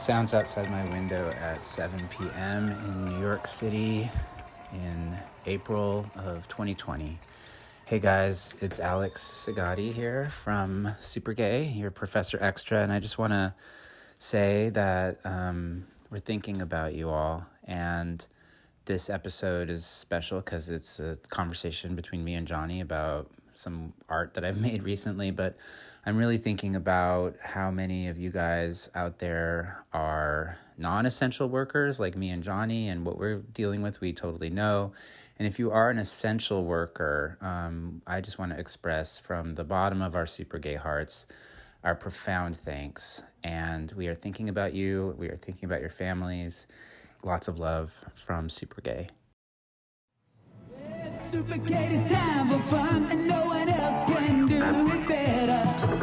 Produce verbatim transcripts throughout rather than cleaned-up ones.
sounds outside my window at seven p.m. in New York City in April of twenty twenty. Hey guys, it's Alex Sagadi here from Super Gay, your Professor Extra, and I just want to say that um, we're thinking about you all, and this episode is special because it's a conversation between me and Johnny about some art that I've made recently, but I'm really thinking about how many of you guys out there are non-essential workers like me and Johnny, and what we're dealing with, we totally know. And if you are an essential worker, um, I just want to express from the bottom of our super gay hearts our profound thanks. And we are thinking about you. We are thinking about your families. Lots of love from Super Gay. Super Gay, it's time for fun, and no one else can do it better.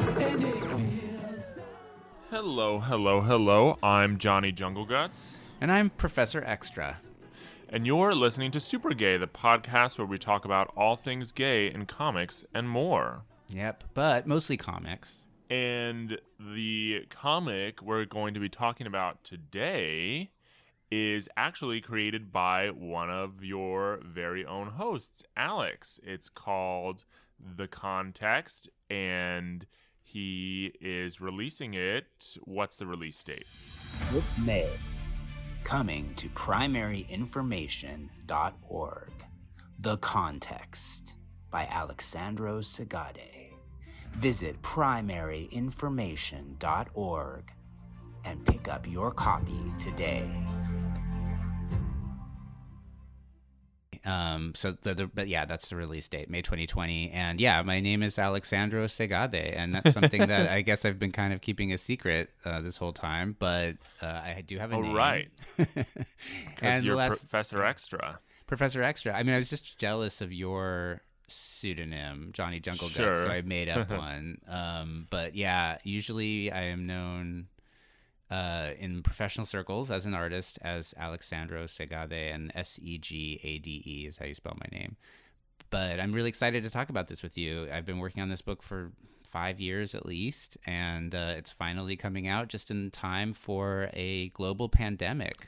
Hello, hello, hello. I'm Johnny Jungle Guts. And I'm Professor Extra. And you're listening to Super Gay, the podcast where we talk about all things gay in comics and more. Yep, but mostly comics. And the comic we're going to be talking about today is actually created by one of your very own hosts, Alex. It's called The Context, and he is releasing it. What's the release date? This May. Coming to primary information dot org. The Context by Alexandro Segade. Visit primary information dot org and pick up your copy today. Um, so the, the but yeah, that's the release date, May twenty twenty. And yeah, my name is Alexandro Segade, and that's something that I guess I've been kind of keeping a secret uh, this whole time, but uh, I do have a oh, name. Right. Because you're last, Professor Extra. Professor Extra. I mean, I was just jealous of your pseudonym, Johnny Jungle Sure. Guts, so I made up one. Um, but yeah, usually I am known uh, in professional circles as an artist as Alexandro Segade, and S E G A D E is how you spell my name. But I'm really excited to talk about this with you. I've been working on this book for five years at least, and uh, it's finally coming out just in time for a global pandemic.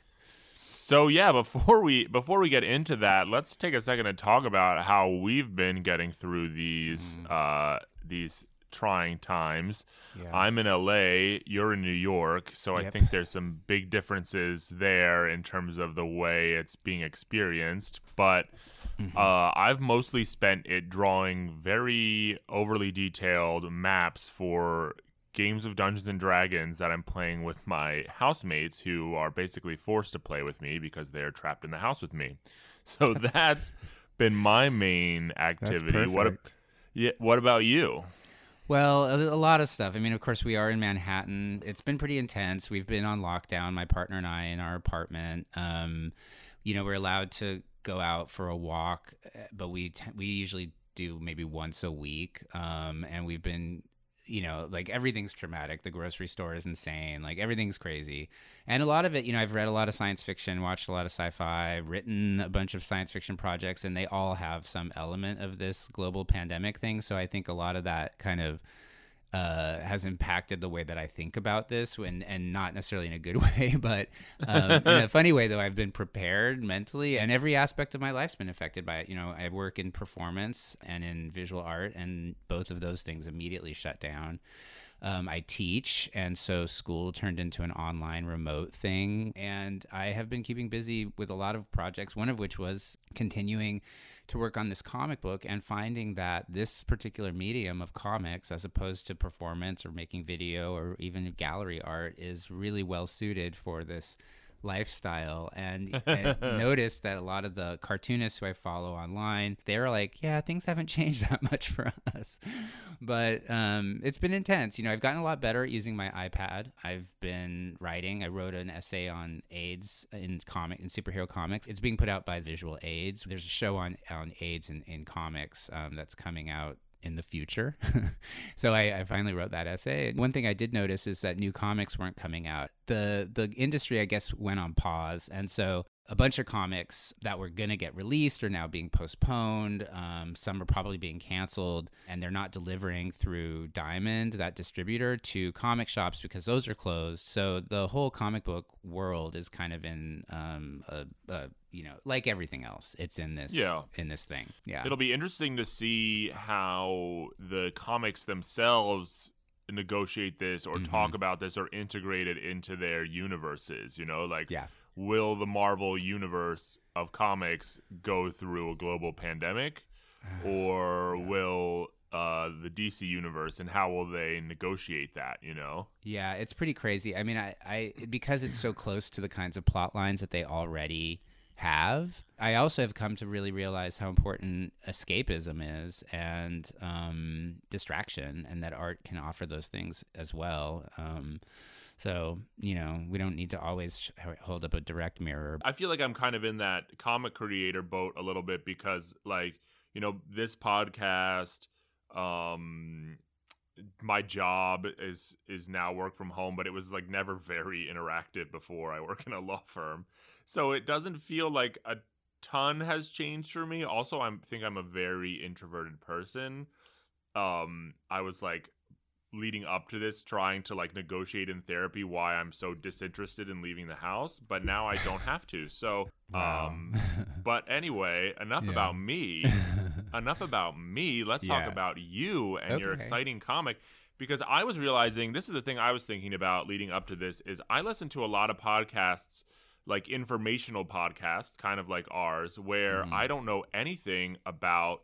So yeah, before we before we get into that, let's take a second to talk about how we've been getting through these mm. uh, these trying times. Yeah. I'm in L A, you're in New York, so yep. I think there's some big differences there in terms of the way it's being experienced. But mm-hmm. uh, I've mostly spent it drawing very overly detailed maps for games of Dungeons and Dragons that I'm playing with my housemates, who are basically forced to play with me because they're trapped in the house with me. So that's been my main activity. What, yeah, what about you? Well, a, a lot of stuff. I mean, of course, we are in Manhattan. It's been pretty intense. We've been on lockdown, my partner and I, in our apartment. Um, you know, we're allowed to go out for a walk, but we t- we usually do maybe once a week. Um, and we've been, you know, like everything's traumatic. The grocery store is insane. Like everything's crazy. And a lot of it, you know, I've read a lot of science fiction, watched a lot of sci-fi, written a bunch of science fiction projects, and they all have some element of this global pandemic thing. So I think a lot of that kind of uh, has impacted the way that I think about this, and, and not necessarily in a good way, but um, in a funny way, though. I've been prepared mentally, and every aspect of my life's been affected by it. You know, I work in performance and in visual art, and both of those things immediately shut down. Um, I teach, and so school turned into an online remote thing, and I have been keeping busy with a lot of projects, one of which was continuing to work on this comic book and finding that this particular medium of comics, as opposed to performance or making video or even gallery art, is really well suited for this lifestyle. And I noticed that a lot of the cartoonists who I follow online, they're like, yeah, things haven't changed that much for us. But um, it's been intense. You know, I've gotten a lot better at using my iPad. I've been writing. I wrote an essay on AIDS in comic in superhero comics. It's being put out by Visual AIDS. There's a show on, on AIDS in, in comics um, that's coming out in the future. So I, I finally wrote that essay. One thing I did notice is that new comics weren't coming out. The the industry, I guess, went on pause. And so a bunch of comics that were going to get released are now being postponed. Um, some are probably being canceled, and they're not delivering through Diamond, that distributor, to comic shops because those are closed. So the whole comic book world is kind of in, um, a, a, you know, like everything else, it's in this, yeah. in this thing. Yeah. It'll be interesting to see how the comics themselves negotiate this or mm-hmm. talk about this or integrate it into their universes, you know, like, yeah. will the Marvel universe of comics go through a global pandemic, or yeah. will uh, the D C universe, and how will they negotiate that, you know? Yeah, it's pretty crazy. I mean, I, I because it's so close to the kinds of plot lines that they already have, I also have come to really realize how important escapism is, and um, distraction, and that art can offer those things as well. Um, so, you know, we don't need to always hold up a direct mirror. I feel like I'm kind of in that comic creator boat a little bit because, like, you know, this podcast, um, my job is is now work from home, but it was like never very interactive before. I work in a law firm. So it doesn't feel like a ton has changed for me. Also, I think I'm a very introverted person. Um, I was like leading up to this trying to like negotiate in therapy why I'm so disinterested in leaving the house, but now I don't have to. So, wow. um, but anyway, enough yeah. about me. enough about me. Let's yeah. talk about you and okay. your exciting comic. Because I was realizing, this is the thing I was thinking about leading up to this, is I listen to a lot of podcasts, like informational podcasts, kind of like ours, where mm. I don't know anything about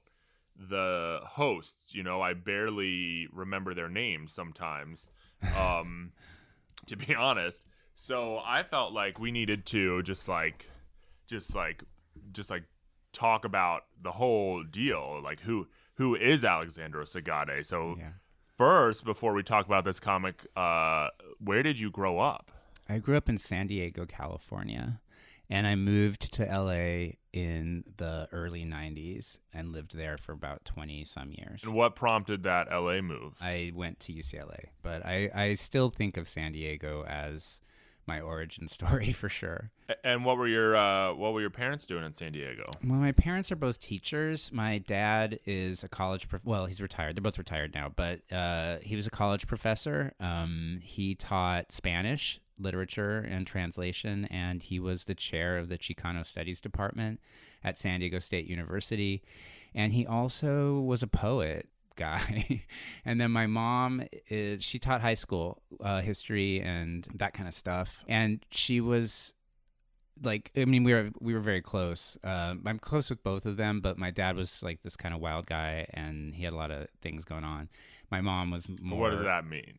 the hosts. You know, I barely remember their names sometimes, um, to be honest. So I felt like we needed to just like, just like, just like talk about the whole deal. Like who, who is Alexandros Sagade? So yeah. first, before we talk about this comic, uh, where did you grow up? I grew up in San Diego, California, and I moved to L A in the early nineties and lived there for about twenty some years. And what prompted that L A move? I went to U C L A, but I, I still think of San Diego as my origin story for sure. And what were your uh, what were your parents doing in San Diego? Well, my parents are both teachers. My dad is a college prof- well, he's retired. They're both retired now, but uh, he was a college professor. Um, he taught Spanish literature and translation, and he was the chair of the Chicano Studies Department at San Diego State University. And he also was a poet guy. And then my mom is, she taught high school uh, history and that kind of stuff. And she was like, I mean, we were we were very close. Uh, I'm close with both of them, but my dad was like this kind of wild guy, and he had a lot of things going on. My mom was more. What does that mean?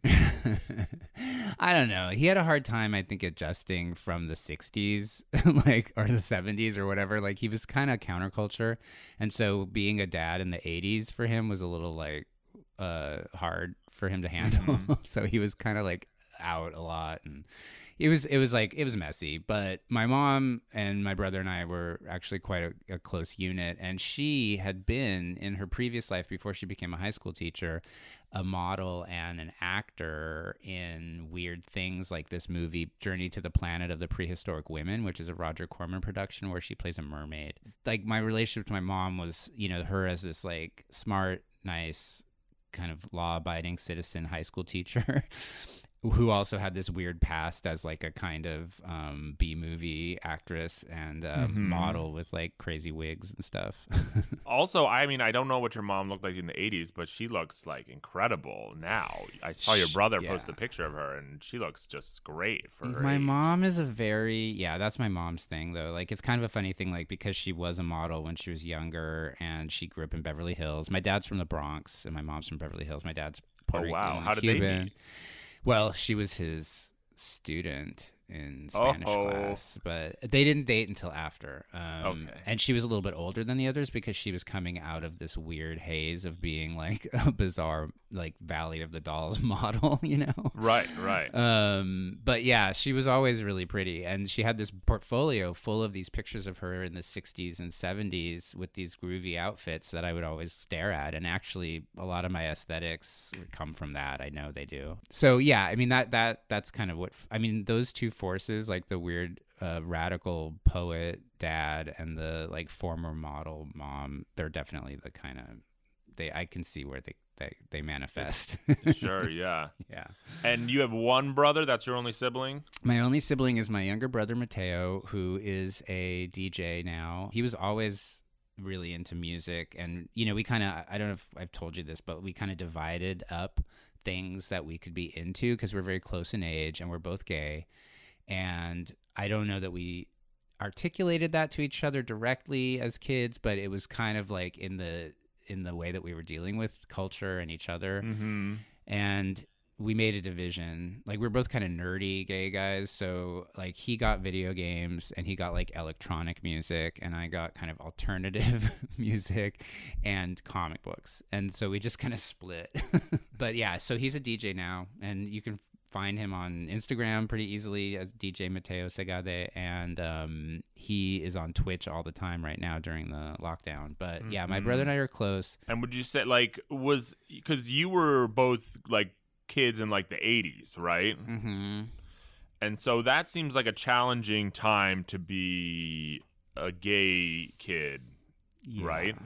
I don't know. He had a hard time, I think, adjusting from the sixties, like, or the seventies or whatever. Like, he was kind of counterculture, and so being a dad in the eighties for him was a little like uh, hard for him to handle. So he was kind of like out a lot, and it was it was like it was messy. But my mom and my brother and I were actually quite a, a close unit, and she had been in her previous life before she became a high school teacher, a model and an actor in weird things like this movie Journey to the Planet of the Prehistoric Women, which is a Roger Corman production where she plays a mermaid. Like, my relationship to my mom was, you know, her as this like smart, nice, kind of law-abiding citizen high school teacher who also had this weird past as like a kind of um, B-movie actress and uh, mm-hmm. model with like crazy wigs and stuff. Also, I mean, I don't know what your mom looked like in the eighties, but she looks like incredible now. I saw your brother yeah. post a picture of her, and she looks just great for her My age. mom is a very, yeah, that's my mom's thing, though. Like, it's kind of a funny thing, like, because she was a model when she was younger, and she grew up in Beverly Hills. My dad's from the Bronx, and my mom's from Beverly Hills. My dad's Puerto oh, wow. Rican, How did Cuban. they meet? Well, she was his student in Spanish oh. class, but they didn't date until after. Um, okay. And she was a little bit older than the others because she was coming out of this weird haze of being like a bizarre, like Valley of the Dolls model, you know? Right, right. Um, but yeah, she was always really pretty. And she had this portfolio full of these pictures of her in the sixties and seventies with these groovy outfits that I would always stare at. And actually, a lot of my aesthetics come from that. I know they do. So yeah, I mean, that that that's kind of what, I mean, those two forces, like the weird uh, radical poet dad and the like former model mom, they're definitely the kind of they I can see where they they, they manifest. Sure, yeah. Yeah. And you have one brother, that's your only sibling? My only sibling is my younger brother Mateo, who is a D J now. He was always really into music, and you know, we kind of I don't know if I've told you this, but we kind of divided up things that we could be into because we're very close in age and we're both gay. And I don't know that we articulated that to each other directly as kids, but it was kind of like in the in the way that we were dealing with culture and each other. Mm-hmm. And we made a division. Like, we're both kind of nerdy gay guys. So like, he got video games and he got like electronic music, and I got kind of alternative music and comic books. And so we just kind of split. But yeah, so he's a D J now, and you can find him on Instagram pretty easily as D J Mateo Segade, and um, he is on Twitch all the time right now during the lockdown. But mm-hmm. yeah, my brother and I are close. And would you say, like, was because you were both like kids in like the eighties, right? Mm-hmm. And so that seems like a challenging time to be a gay kid, yeah. right?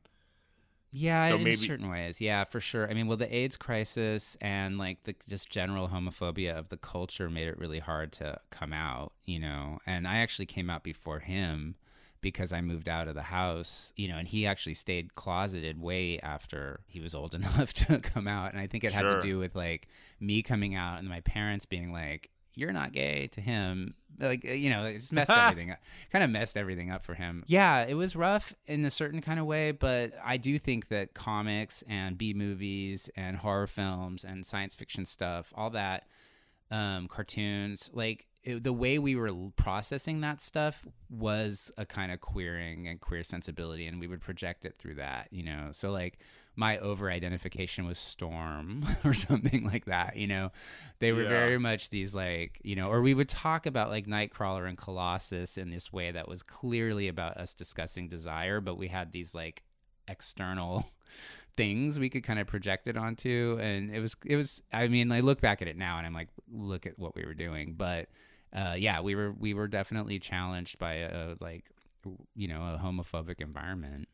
Yeah, so in maybe... certain ways. Yeah, for sure. I mean, well, the AIDS crisis and like the just general homophobia of the culture made it really hard to come out, you know. And I actually came out before him because I moved out of the house, you know, and he actually stayed closeted way after he was old enough to come out. And I think it Sure. had to do with like me coming out and my parents being like, "You're not gay," to him. Like, you know, it's messed everything up. Kind of messed everything up for him. Yeah, it was rough in a certain kind of way, but I do think that comics and B movies and horror films and science fiction stuff, all that, um, cartoons, like it, the way we were processing that stuff was a kind of queering and queer sensibility, and we would project it through that, you know. So like my over-identification was Storm or something like that, you know. They were Yeah. very much these like, you know, or we would talk about like Nightcrawler and Colossus in this way that was clearly about us discussing desire, but we had these like external things we could kind of project it onto. And it was, it was, I mean, I look back at it now and I'm like, look at what we were doing. But uh, yeah, we were, we were definitely challenged by a, like, you know, a homophobic environment.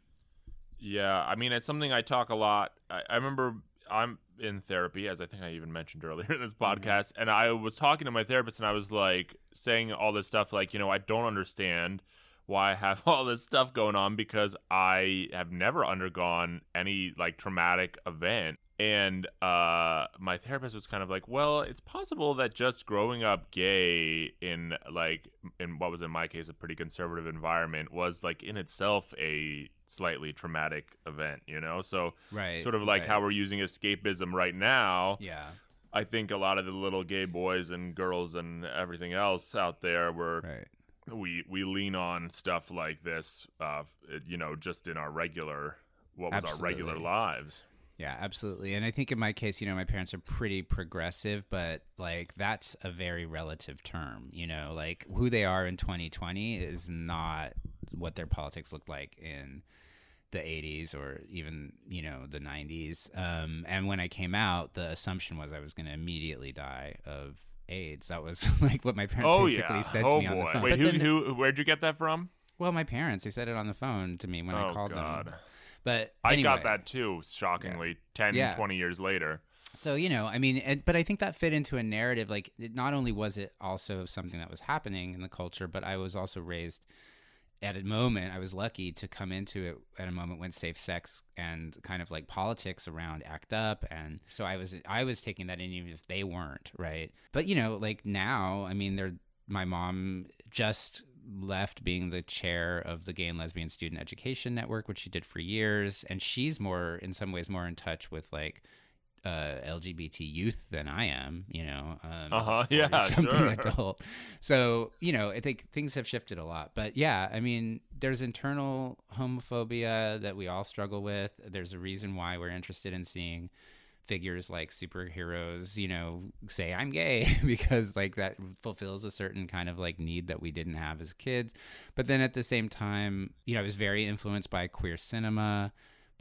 Yeah, I mean, it's something I talk a lot. I, I remember I'm in therapy, as I think I even mentioned earlier in this podcast, mm-hmm. and I was talking to my therapist, and I was like saying all this stuff, like, you know, I don't understand why I have all this stuff going on because I have never undergone any like traumatic event. And uh, my therapist was kind of like, well, it's possible that just growing up gay in like in what was in my case a pretty conservative environment was like in itself a slightly traumatic event, you know? So right, sort of like right. how we're using escapism right now. Yeah. I think a lot of the little gay boys and girls and everything else out there were right. we we lean on stuff like this, uh, you know, just in our regular what was Absolutely. our regular lives. Yeah, absolutely. And I think in my case, you know, my parents are pretty progressive, but like that's a very relative term, you know, like who they are in twenty twenty is not what their politics looked like in the eighties or even, you know, the nineties. Um, and when I came out, the assumption was I was going to immediately die of AIDS. That was like what my parents oh, basically yeah. said oh, to me boy. on the phone. Wait, But who, then, who, where'd you get that from? Well, my parents, they said it on the phone to me when oh, I called God. them. But I anyway. got that too, shockingly, yeah. ten, yeah. twenty years later. So, you know, I mean, it, but I think that fit into a narrative. Like, it, not only was it also something that was happening in the culture, but I was also raised at a moment, I was lucky to come into it at a moment when safe sex and kind of like politics around ACT UP. And so I was, I was taking that in even if they weren't, right? But, you know, like now, I mean, they're, my mom just left being the chair of the Gay and Lesbian Student Education Network, which she did for years. And she's more, in some ways, more in touch with like uh, L G B T youth than I am, you know. Um, uh-huh, yeah, something sure. adult. So, you know, I think things have shifted a lot. But yeah, I mean, there's internal homophobia that we all struggle with. There's a reason why we're interested in seeing figures like superheroes, you know, say I'm gay because like that fulfills a certain kind of like need that we didn't have as kids. But then at the same time, you know, I was very influenced by queer cinema,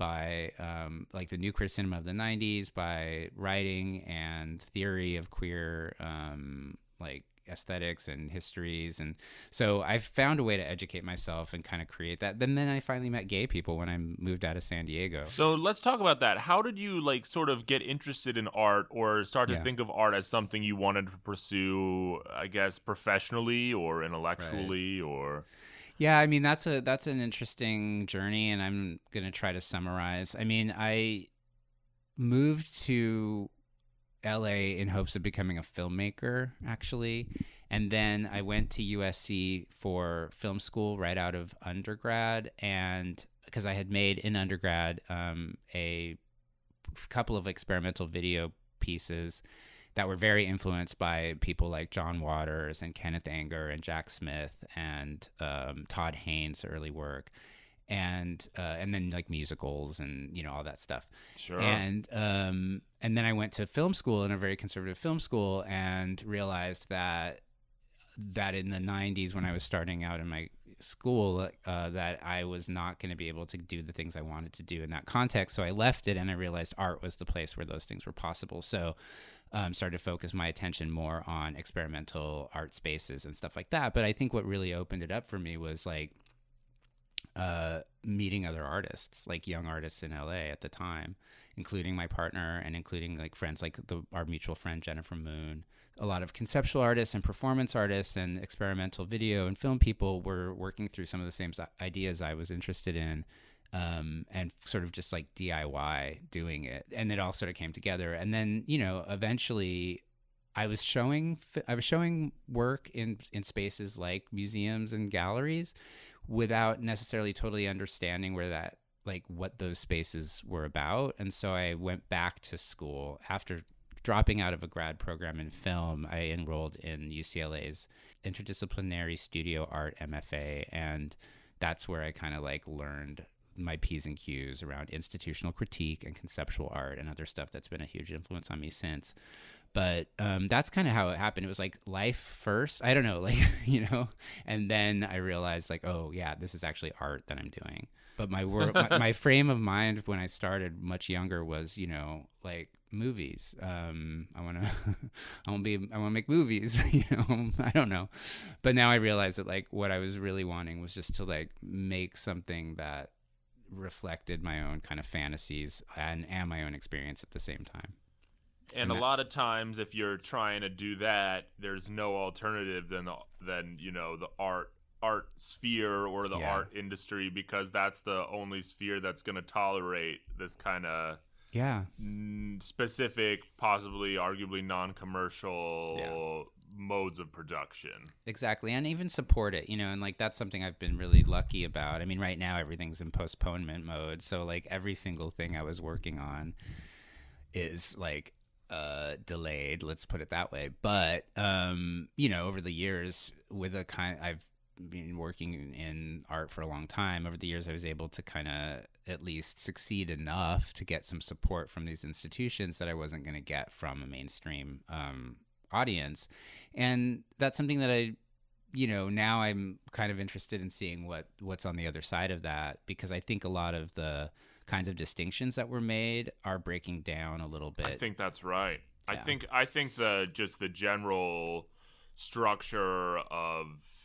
by um, like the new queer cinema of the nineties, by writing and theory of queer um, like aesthetics and histories. And so I found a way to educate myself and kind of create that. Then then I finally met gay people when I moved out of San Diego. So let's talk about that. How did you like sort of get interested in art or start to Yeah. think of art as something you wanted to pursue, I guess, professionally or intellectually or Yeah, I mean that's a that's an interesting journey, and I'm gonna try to summarize. I mean, I moved to L A in hopes of becoming a filmmaker, actually, and then I went to U S C for film school right out of undergrad, and because I had made in undergrad um, a couple of experimental video pieces that were very influenced by people like John Waters and Kenneth Anger and Jack Smith and um, Todd Haynes' early work, and uh, and then like musicals and you know all that stuff. Sure. And um, and then I went to film school in a very conservative film school and realized that that in the nineties when I was starting out in my school uh, that I was not going to be able to do the things I wanted to do in that context. So I left it and I realized art was the place where those things were possible. So um, started to focus my attention more on experimental art spaces and stuff like that. But I think what really opened it up for me was like uh, meeting other artists, like young artists in L A at the time, including my partner and including like friends like the, our mutual friend Jennifer Moon. A lot of conceptual artists and performance artists and experimental video and film people were working through some of the same ideas I was interested in, um, and sort of just like D I Y doing it. And it all sort of came together. And then, you know, eventually I was showing, I was showing work in, in spaces like museums and galleries without necessarily totally understanding where that, like what those spaces were about. And so I went back to school after dropping out of a grad program in film. I enrolled in U C L A's Interdisciplinary Studio Art M F A, and that's where I kind of like learned my P's and Q's around institutional critique and conceptual art and other stuff that's been a huge influence on me since. But um, that's kind of how it happened. It was like life first. I don't know, like, you know, and then I realized like, oh yeah, this is actually art that I'm doing. But my wor- my, my frame of mind when I started much younger was, you know, like movies. Um, I want to, I want to be, I want to make movies, you know, I don't know. But now I realize that like what I was really wanting was just to like make something that reflected my own kind of fantasies and, and my own experience at the same time. And, And a that- lot of times, if you're trying to do that, there's no alternative than the, than you know the art art sphere or the Yeah. art industry, because that's the only sphere that's going to tolerate this kind of Yeah. mm, specific, possibly, arguably non-commercial modes of production. Exactly. And even support it, you know, and like that's something I've been really lucky about. I mean, right now everything's in postponement mode. So like every single thing I was working on is like uh delayed, let's put it that way. But um, you know, over the years with a kind I've been working in art for a long time. Over the years I was able to kind of at least succeed enough to get some support from these institutions that I wasn't going to get from a mainstream um audience. And that's something that I, you know, now I'm kind of interested in seeing what what's on the other side of that, because I think a lot of the kinds of distinctions that were made are breaking down a little bit. I think that's right. I Yeah. think I think the just the general structure of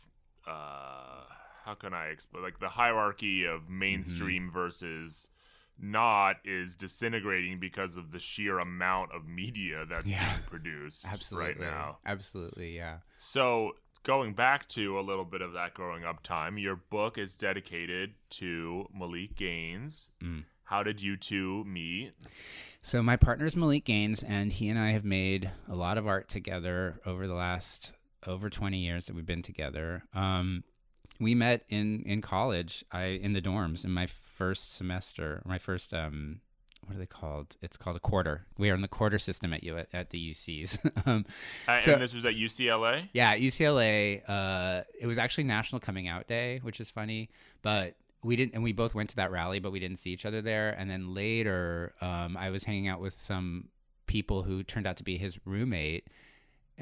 uh, how can I explain, like the hierarchy of mainstream Mm-hmm. versus not is disintegrating because of the sheer amount of media that's Yeah. being produced Absolutely. right now. Absolutely, yeah. So going back to a little bit of that growing up time, your book is dedicated to Malik Gaines. Mm. How did you two meet? So my partner's Malik Gaines, and he and I have made a lot of art together over the last over twenty years that we've been together. Um, we met in, in college, I in the dorms in my first semester, my first, um, what are they called? It's called a quarter. We are in the quarter system at you at, at the U Cs. um, Uh, So- and this was at U C L A? Yeah, at U C L A, uh, it was actually National Coming Out Day, which is funny, but we didn't, and we both went to that rally, but we didn't see each other there. And then later, um, I was hanging out with some people who turned out to be his roommate,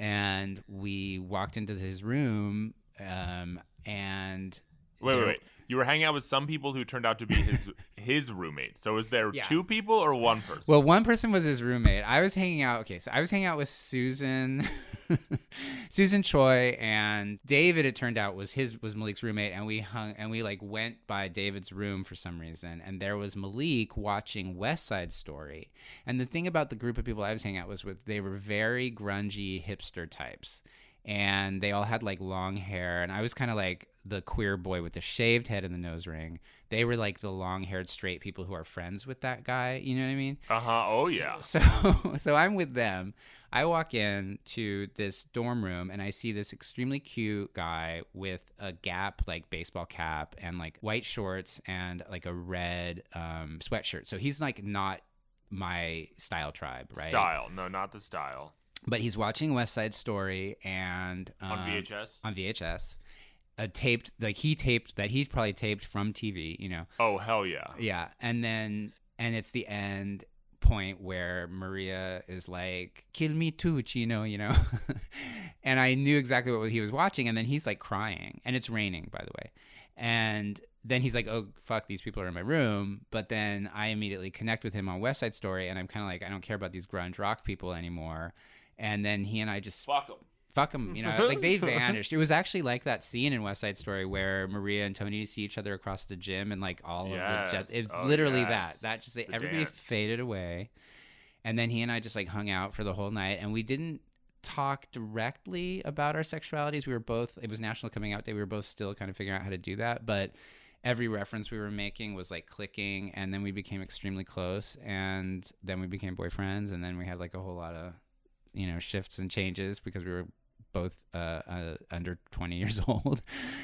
and we walked into his room, um, and Wait, there- wait, wait. You were hanging out with some people who turned out to be his his roommate. So is there Yeah. two people or one person? Well, one person was his roommate. I was hanging out. Okay, so I was hanging out with Susan, Susan Choi, and David. It turned out was his was Malik's roommate, and we hung and we like went by David's room for some reason, and there was Malik watching West Side Story. And the thing about the group of people I was hanging out was with, they were very grungy hipster types, and they all had like long hair, and I was kind of like the queer boy with the shaved head and the nose ring. They were like the long-haired straight people who are friends with that guy. You know what I mean? Uh-huh. Oh, yeah. So, so I'm with them. I walk in to this dorm room and I see this extremely cute guy with a Gap like baseball cap and like white shorts and like a red um, sweatshirt. So he's like not my style tribe, right? Style. No, not the style. But he's watching West Side Story and um, On V H S? On V H S. A taped, like he taped that he's probably taped from T V, you know. Oh, hell yeah. Yeah. And then, and it's the end point where Maria is like, kill me too, Chino, you know. And I knew exactly what he was watching. And then he's like crying. And it's raining, by the way. And then he's like, oh, fuck, these people are in my room. But then I immediately connect with him on West Side Story. And I'm kind of like, I don't care about these grunge rock people anymore. And then he and I just fuck them. Fuck them, you know, like they vanished. It was actually like that scene in West Side Story where Maria and Tony see each other across the gym and like all yes. of the jets. It's oh, literally yes. that. That just, the everybody dance. faded away. And then he and I just like hung out for the whole night, and we didn't talk directly about our sexualities. We were both, it was National Coming Out Day. We were both still kind of figuring out how to do that. But every reference we were making was like clicking, and then we became extremely close, and then we became boyfriends, and then we had like a whole lot of, you know, shifts and changes because we were both uh, uh, under twenty years old.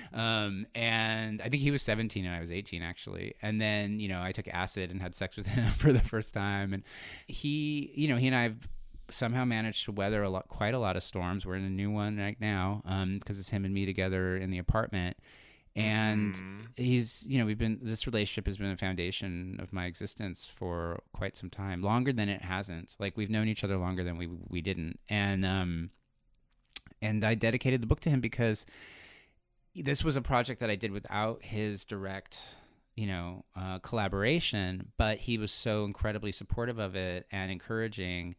Um, and I think he was seventeen and I was eighteen actually. And then, you know, I took acid and had sex with him for the first time. And he, you know, he and I have somehow managed to weather a lot, quite a lot of storms. We're in a new one right now um, because it's him and me together in the apartment. And mm. he's, you know, we've been, this relationship has been a foundation of my existence for quite some time, longer than it hasn't. Like we've known each other longer than we, we didn't. And, um, And I dedicated the book to him because this was a project that I did without his direct, you know, uh, collaboration, but he was so incredibly supportive of it and encouraging.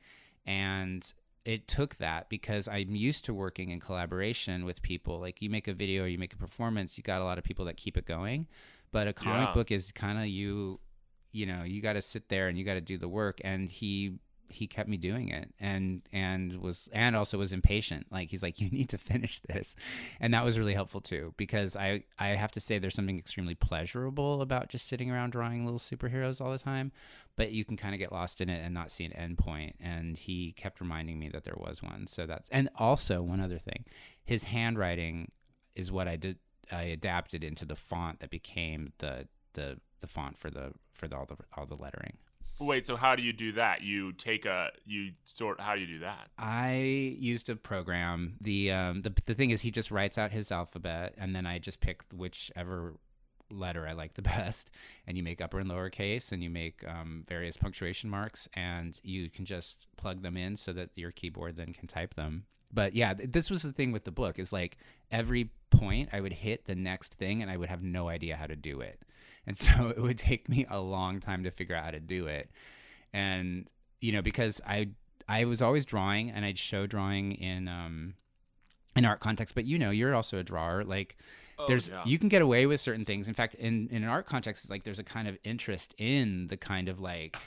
And it took that because I'm used to working in collaboration with people. Like you make a video or you make a performance, you got a lot of people that keep it going. But a comic yeah. book is kind of you, you know, you got to sit there and you got to do the work. And he he kept me doing it and and was and also was impatient. Like he's like, you need to finish this. And that was really helpful too, because I I have to say there's something extremely pleasurable about just sitting around drawing little superheroes all the time, but you can kind of get lost in it and not see an end point. And he kept reminding me that there was one. So that's, and also one other thing, his handwriting is what I did I adapted into the font that became the the the font for the for the, all the all the lettering. Wait, so how do you do that? You take a, you sort, how do you do that? I used a program. The, um, the the thing is he just writes out his alphabet, and then I just pick whichever letter I like the best, and you make upper and lowercase, and you make um, various punctuation marks, and you can just plug them in so that your keyboard then can type them. But yeah, th- this was the thing with the book, is like every point I would hit the next thing and I would have no idea how to do it. And so it would take me a long time to figure out how to do it. And, you know, because I I was always drawing, and I'd show drawing in um in art context, but you know, you're also a drawer. Like Oh, there's yeah. you can get away with certain things. In fact, in, in an art context, like there's a kind of interest in the kind of like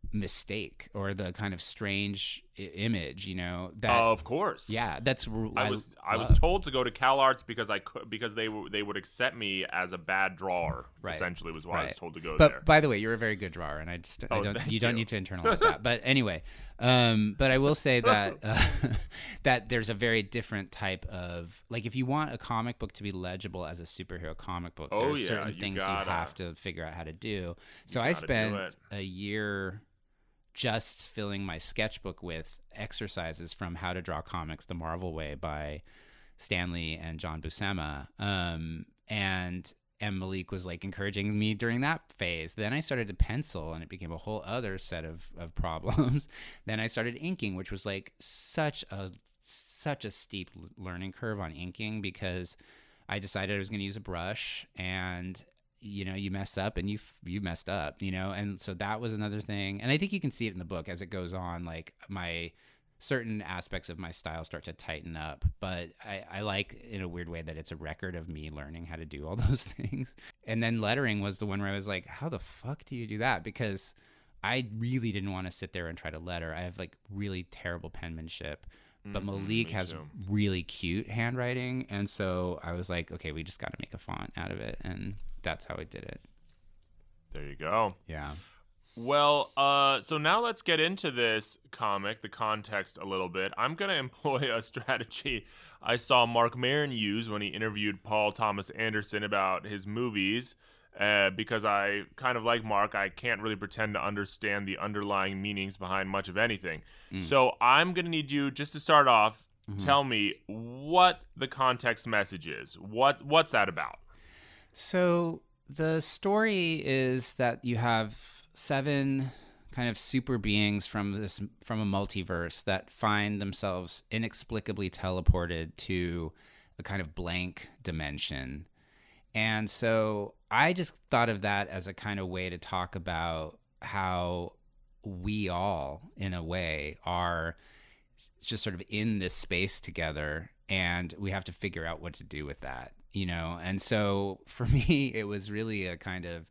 mistake or the kind of strange I- image, you know, that Uh, of course. yeah, that's r- I was I was love. told to go to CalArts because I could because they w- they would accept me as a bad drawer. Right. Essentially, was why I was Right. told to go But there. by the way, you're a very good drawer, and I just I Oh, don't thank you don't you. need to internalize that. But anyway, um, but I will say that uh, that there's a very different type of, like, if you want a comic book to be legible as a superhero comic book, Oh, there's yeah, certain you things gotta- you have to figure out how to do. So gotta I do spent it. a year just filling my sketchbook with exercises from How to Draw Comics the Marvel Way by Stanley and John Buscema. Um, and and Malik was like encouraging me during that phase. Then I started to pencil, and it became a whole other set of, of problems. Then I started inking, which was like such a such a steep learning curve on inking, because I decided I was going to use a brush, and you know, you mess up and you you messed up, you know, and so that was another thing. And I think you can see it in the book as it goes on. Like my certain aspects of my style start to tighten up, but I, I like in a weird way that it's a record of me learning how to do all those things. And then lettering was the one where I was like, how the fuck do you do that? Because I really didn't want to sit there and try to letter. I have like really terrible penmanship. But Malik mm-hmm, has too. really cute handwriting. And so I was like, okay, we just got to make a font out of it. And that's how I did it. There you go. Yeah. Well, uh, so now let's get into this comic, the context a little bit. I'm going to employ a strategy I saw Mark Maron use when he interviewed Paul Thomas Anderson about his movies. Uh, because I kind of like Mark, I can't really pretend to understand the underlying meanings behind much of anything. Mm. So I'm going to need you, just to start off, mm-hmm. tell me what the context message is. What What's that about? So the story is that you have seven kind of super beings from this from a multiverse that find themselves inexplicably teleported to a kind of blank dimension. And so I just thought of that as a kind of way to talk about how we all, in a way, are just sort of in this space together, and we have to figure out what to do with that, you know? And so for me, it was really a kind of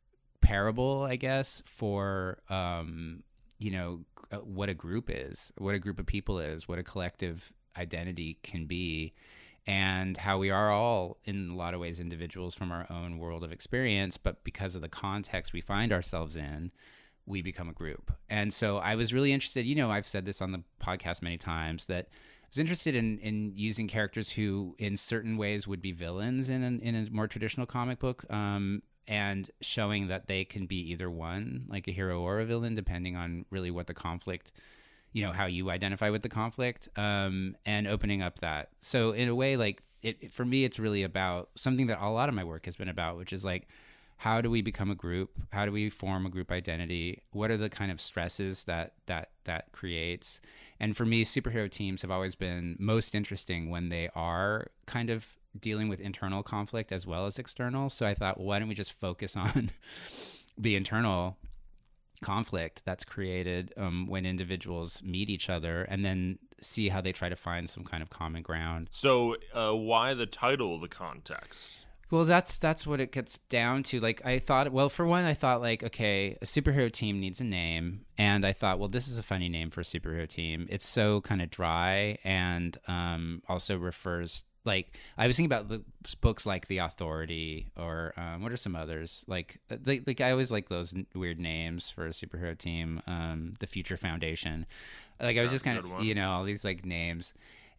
parable, I guess, for, um, you know, what a group is, what a group of people is, what a collective identity can be. And how we are all, in a lot of ways, individuals from our own world of experience, but because of the context we find ourselves in, we become a group. And so I was really interested, you know, I've said this on the podcast many times, that I was interested in, in using characters who in certain ways would be villains in, an, in a more traditional comic book, um, and showing that they can be either one, like a hero or a villain, depending on really what the conflict, you know, how you identify with the conflict, um, and opening up that. So in a way, like it, it, for me, it's really about something that a lot of my work has been about, which is like, how do we become a group? How do we form a group identity? What are the kind of stresses that, that, that creates? And for me, superhero teams have always been most interesting when they are kind of dealing with internal conflict as well as external. So I thought, well, why don't we just focus on the internal conflict that's created um, when individuals meet each other, and then see how they try to find some kind of common ground. So uh, why the title, The Context? Well, that's that's what it gets down to. Like, I thought, well, for one, I thought, like, okay, a superhero team needs a name. And I thought, well, this is a funny name for a superhero team. It's so kind of dry, and um, also refers, like, I was thinking about the books like The Authority, or um, what are some others? Like, like, like I always like those n- weird names for a superhero team. Um, the Future Foundation. Like, I was That's just kind of, you know, all these like names.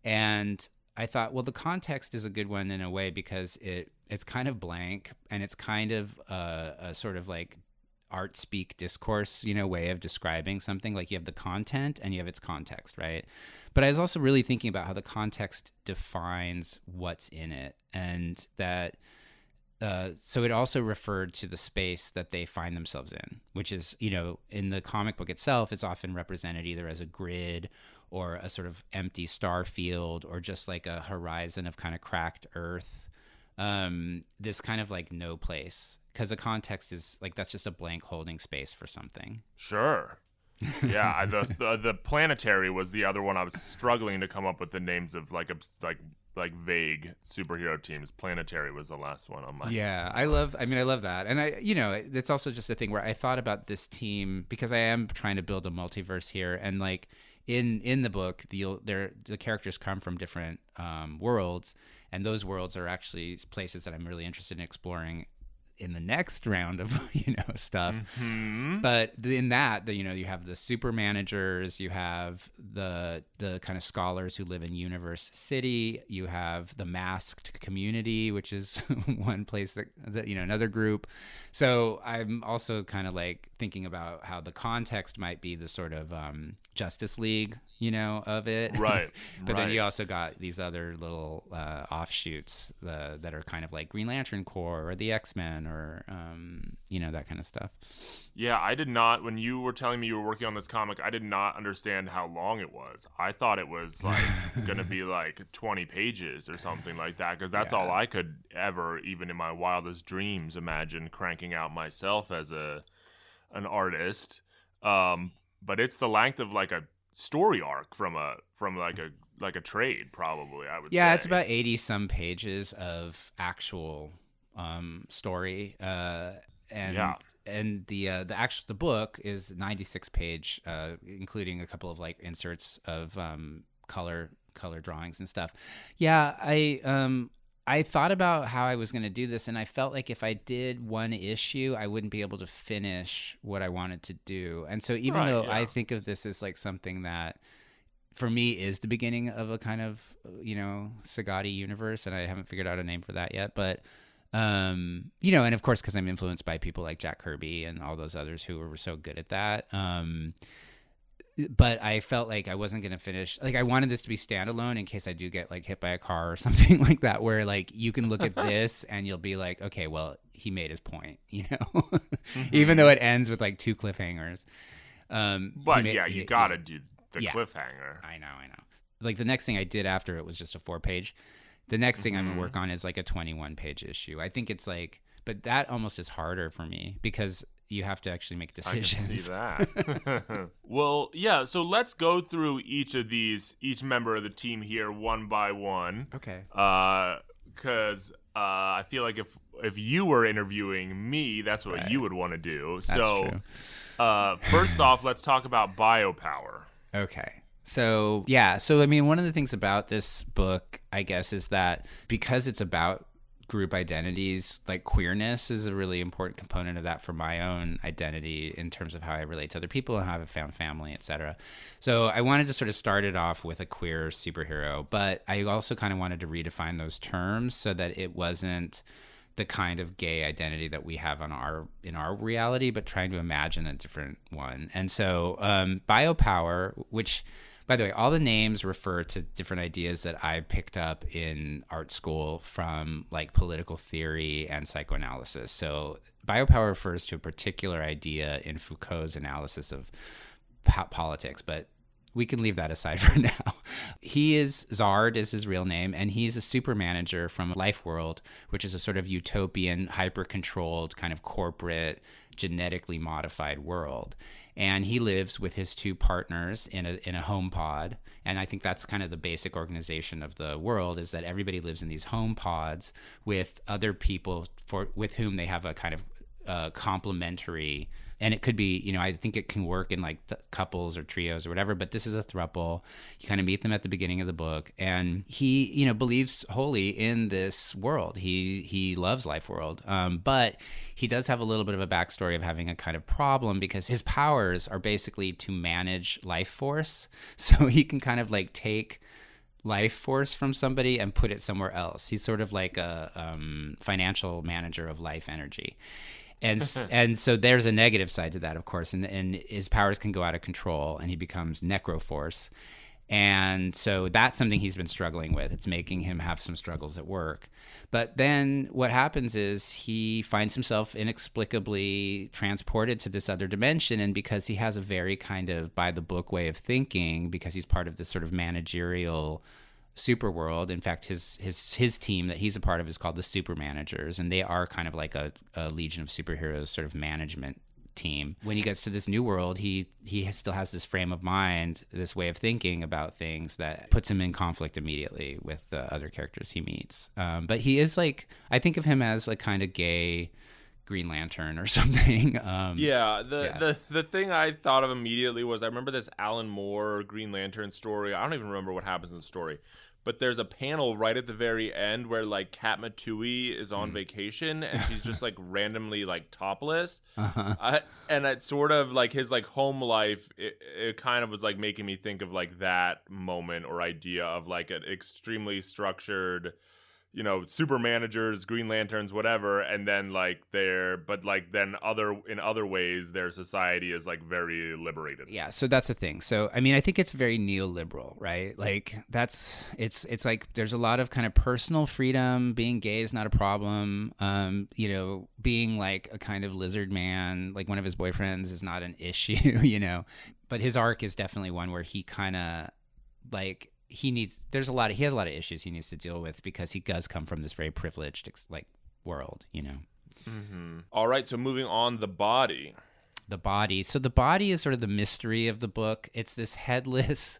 And I thought, well, The Context is a good one in a way because it it's kind of blank, and it's kind of a, a sort of like art speak discourse, you know, way of describing something. Like, you have the content and you have its context, right? But I was also really thinking about how the context defines what's in it, and that uh, so it also referred to the space that they find themselves in, which is, you know, in the comic book itself, it's often represented either as a grid or a sort of empty star field, or just like a horizon of kind of cracked earth. Um, this kind of like no place, because the context is like, that's just a blank holding space for something. Sure. Yeah, I, the, the the planetary was the other one. I was struggling to come up with the names of like like like vague superhero teams. Planetary was the last one on my. Yeah, I love. I mean, I love that, and I, you know, it's also just a thing where I thought about this team because I am trying to build a multiverse here, and like in in the book, the there the characters come from different um, worlds, and those worlds are actually places that I'm really interested in exploring in the next round of, you know, stuff. Mm-hmm. But in that, the, you know, you have the super managers, you have the the kind of scholars who live in Universe City, you have the masked community, which is one place that, that, you know, another group. So I'm also kind of like thinking about how the context might be the sort of um, Justice League, you know, of it. Right. But right. then you also got these other little uh, offshoots uh, that are kind of like Green Lantern Corps or the X-Men Superman or, um, you know, that kind of stuff. Yeah, I did not, when you were telling me you were working on this comic, I did not understand how long it was. I thought it was like going to be like twenty pages or something like that, because that's Yeah. all I could ever, even in my wildest dreams, imagine cranking out myself as a an artist. Um, but it's the length of like a story arc from a from like a like a trade, probably, I would Yeah, say. it's about eighty some pages of actual um, story, uh, and Yeah. and the uh, the actual the book is ninety-six page, uh, including a couple of like inserts of um, color color drawings and stuff. Yeah, I um I thought about how I was going to do this, and I felt like if I did one issue, I wouldn't be able to finish what I wanted to do. And so even Right, though yeah. I think of this as like something that for me is the beginning of a kind of, you know, Sagati universe, and I haven't figured out a name for that yet, but um, you know, and of course, because I'm influenced by people like Jack Kirby and all those others who were so good at that. Um, but I felt like I wasn't going to finish. Like I wanted this to be standalone in case I do get like hit by a car or something like that, where like you can look at this and you'll be like, okay, well, he made his point, you know, mm-hmm. even though it ends with like two cliffhangers. Um, But made, yeah, you he, got to he, do the yeah. cliffhanger. I know, I know. Like the next thing I did after it was just a four page. The next thing mm-hmm. I'm going to work on is like a twenty-one page issue. I think it's like, but that almost is harder for me because you have to actually make decisions. I can see that. Well, yeah, so let's go through each of these, each member of the team here one by one. Okay. Uh, because uh, I feel like if if you were interviewing me, that's what right. you would want to do. That's so, true. Uh, first off, let's talk about biopower. Okay. So, yeah. So, I mean, one of the things about this book, I guess, is that because it's about group identities, like queerness is a really important component of that for my own identity in terms of how I relate to other people and how I've found family, et cetera. So I wanted to sort of start it off with a queer superhero, but I also kind of wanted to redefine those terms so that it wasn't the kind of gay identity that we have on our in our reality, but trying to imagine a different one. And so um, biopower, which by the way, all the names refer to different ideas that I picked up in art school from like political theory and psychoanalysis. So biopower refers to a particular idea in Foucault's analysis of po- politics, but we can leave that aside for now. He is, Zard is his real name, and he's a super manager from Life World, which is a sort of utopian, hyper-controlled, kind of corporate, genetically modified world. And he lives with his two partners in a in a home pod. And I think that's kind of the basic organization of the world, is that everybody lives in these home pods with other people for with whom they have a kind of uh, complementary. And it could be, you know, I think it can work in like t- couples or trios or whatever, but this is a throuple. You kind of meet them at the beginning of the book, and he, you know, believes wholly in this world. He he loves Life World, um, but he does have a little bit of a backstory of having a kind of problem because his powers are basically to manage life force. So he can kind of like take life force from somebody and put it somewhere else. He's sort of like a um, financial manager of life energy. And and so there's a negative side to that, of course, and and his powers can go out of control, and he becomes Necroforce. And so that's something he's been struggling with. It's making him have some struggles at work. But then what happens is he finds himself inexplicably transported to this other dimension, and because he has a very kind of by-the-book way of thinking, because he's part of this sort of managerial super world. In fact, his his his team that he's a part of is called the Super Managers, and they are kind of like a, a Legion of Superheroes sort of management team. When he gets to this new world, he he still has this frame of mind, this way of thinking about things that puts him in conflict immediately with the other characters he meets. Um, but he is like, I think of him as a kind of gay Green Lantern or something. Um, yeah, the, yeah. the the thing I thought of immediately was I remember this Alan Moore Green Lantern story. I don't even remember what happens in the story, but there's a panel right at the very end where like Kat Matui is on mm. vacation and she's just like randomly like topless, uh-huh. I, and it's sort of like his like home life. It, it kind of was like making me think of like that moment or idea of like an extremely structured you know, super managers, Green Lanterns, whatever, and then like they're, but like then other in other ways, their society is like very liberated. Yeah, so that's the thing. So I mean, I think it's very neoliberal, right? Like that's it's it's like there's a lot of kind of personal freedom. Being gay is not a problem. Um, you know, being like a kind of lizard man, like one of his boyfriends, is not an issue. You know, but his arc is definitely one where he kind of like. He needs, there's a lot of, he has a lot of issues he needs to deal with because he does come from this very privileged, like, world, you know? Mm-hmm. All right. So moving on, the body. The body. So the body is sort of the mystery of the book. It's this headless,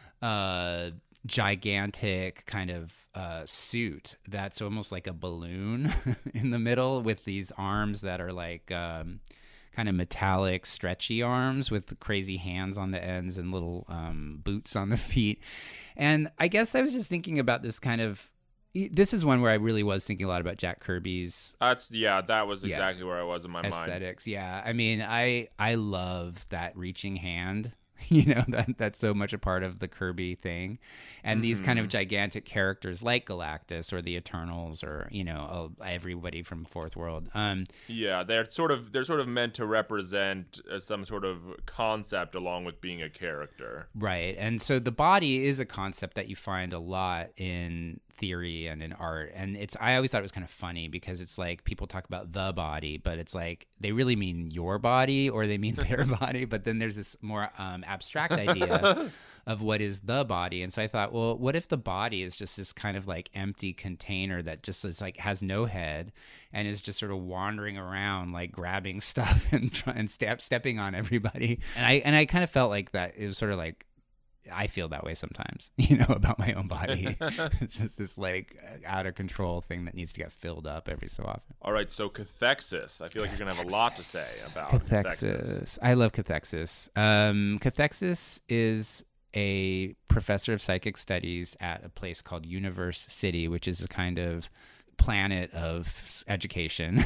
uh, gigantic kind of uh, suit that's almost like a balloon in the middle with these arms that are like, um, kind of metallic, stretchy arms with crazy hands on the ends and little um, boots on the feet. And I guess I was just thinking about this kind of, this is one where I really was thinking a lot about Jack Kirby's. That's, yeah, that was exactly yeah, where I was in my aesthetics. mind. Aesthetics, yeah. I mean, I I love that reaching hand. You know, that that's so much a part of the Kirby thing. And mm-hmm. these kind of gigantic characters like Galactus or the Eternals or, you know, everybody from Fourth World. Um, yeah, they're sort of they're sort of meant to represent uh, some sort of concept along with being a character. Right. And so the body is a concept that you find a lot in theory and in art. And it's I always thought it was kind of funny because it's like people talk about the body, but it's like they really mean your body or they mean their body. But then there's this more um, abstract idea of what is the body. And so I thought, well, what if the body is just this kind of like empty container that just is like has no head and is just sort of wandering around like grabbing stuff and trying and step stepping on everybody. And I and I kind of felt like that it was sort of like I feel that way sometimes, you know, about my own body. It's just this like out of control thing that needs to get filled up every so often. All right, so cathexis. I feel like cathexis. You're going to have a lot to say about cathexis. cathexis. I love cathexis. Um, cathexis is a professor of psychic studies at a place called Universe City, which is a kind of planet of education.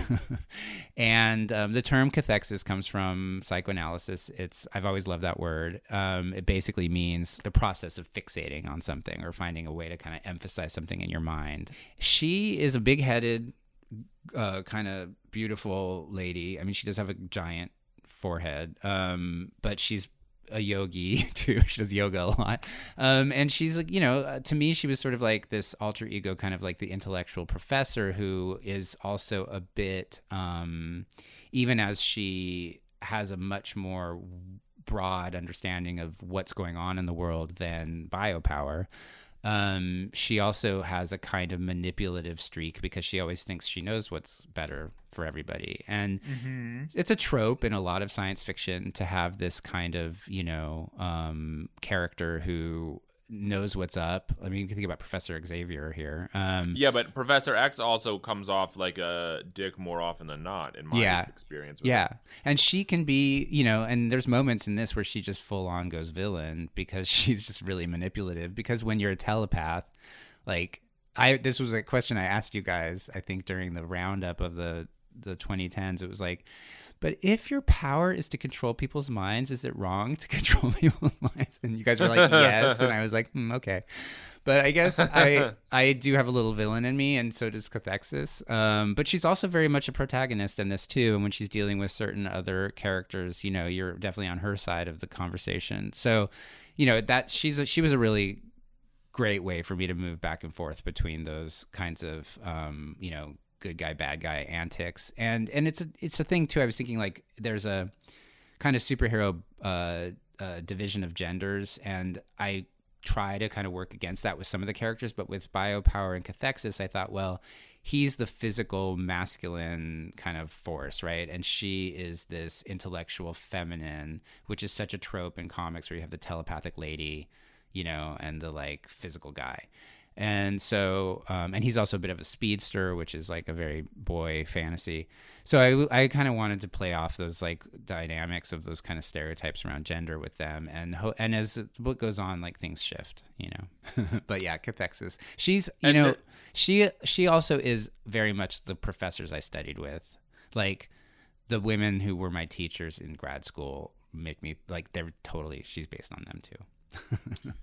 And um, the term cathexis comes from psychoanalysis. It's I've always loved that word. Um, it basically means the process of fixating on something or finding a way to kind of emphasize something in your mind. She is a big-headed, uh, kind of beautiful lady. I mean, she does have a giant forehead, um, but she's a yogi too. She does yoga a lot. Um, and she's like, you know, uh, to me, she was sort of like this alter ego, kind of like the intellectual professor who is also a bit, um, even as she has a much more broad understanding of what's going on in the world than biopower. Um, she also has a kind of manipulative streak because she always thinks she knows what's better for everybody. And mm-hmm. it's a trope in a lot of science fiction to have this kind of, you know, um, character who knows what's up. I mean, you can think about Professor Xavier here. Um, yeah, but Professor X also comes off like a dick more often than not, in my yeah, experience. With yeah, him. And she can be, you know, and there's moments in this where she just full on goes villain because she's just really manipulative. Because when you're a telepath, like I, this was a question I asked you guys, I think during the roundup of the the twenty tens. It was like, but if your power is to control people's minds, is it wrong to control people's minds? And you guys were like, yes. And I was like, hmm, okay. But I guess I I do have a little villain in me, and so does Cathexis. Um, but she's also very much a protagonist in this too. And when she's dealing with certain other characters, you know, you're definitely on her side of the conversation. So, you know, that she's a, she was a really great way for me to move back and forth between those kinds of, um, you know, good guy, bad guy antics. And and it's a it's a thing too. I was thinking like there's a kind of superhero uh, uh, division of genders, and I try to kind of work against that with some of the characters. But with Biopower and Cathexis, I thought, well, he's the physical masculine kind of force, right? And she is this intellectual feminine, which is such a trope in comics where you have the telepathic lady, you know, and the like physical guy. And so, um, and he's also a bit of a speedster, which is like a very boy fantasy. So I, I kind of wanted to play off those like dynamics of those kind of stereotypes around gender with them. And ho- and as the book goes on, like things shift, you know. But yeah, Cathexis, she's, you and know, the- she she also is very much the professors I studied with. Like the women who were my teachers in grad school make me like they're totally. She's based on them too.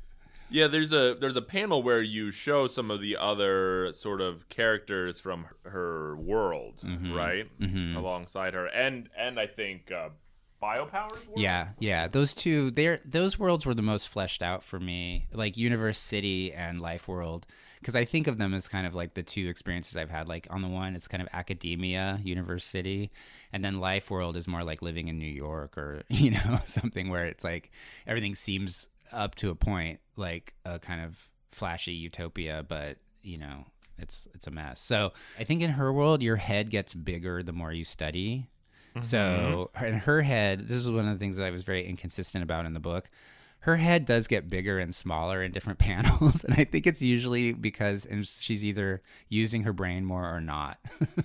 Yeah, there's a there's a panel where you show some of the other sort of characters from her world, mm-hmm. right, mm-hmm. alongside her, and and I think uh, Biopower's world? Yeah, yeah. Those two, they're those worlds were the most fleshed out for me, like Universe City and Life World, because I think of them as kind of like the two experiences I've had. Like on the one, it's kind of academia, Universe City, and then Life World is more like living in New York or you know something where it's like everything seems up to a point like a kind of flashy utopia, but you know it's it's a mess. So I think in her world, your head gets bigger the more you study. So in her head, this is one of the things that I was very inconsistent about in the book. Her head does get bigger and smaller in different panels. And I think it's usually because she's either using her brain more or not.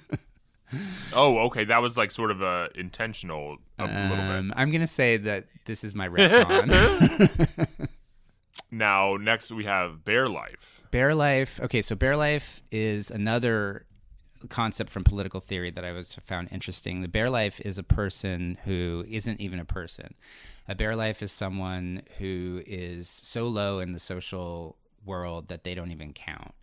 Oh, okay. That was like sort of a intentional a um, little bit. I'm going to say that this is my retcon. Now, next we have Bear Life. Bear Life. Okay, so Bear Life is another concept from political theory that I was found interesting. The bear life is a person who isn't even a person. A bear life is someone who is so low in the social world that they don't even count.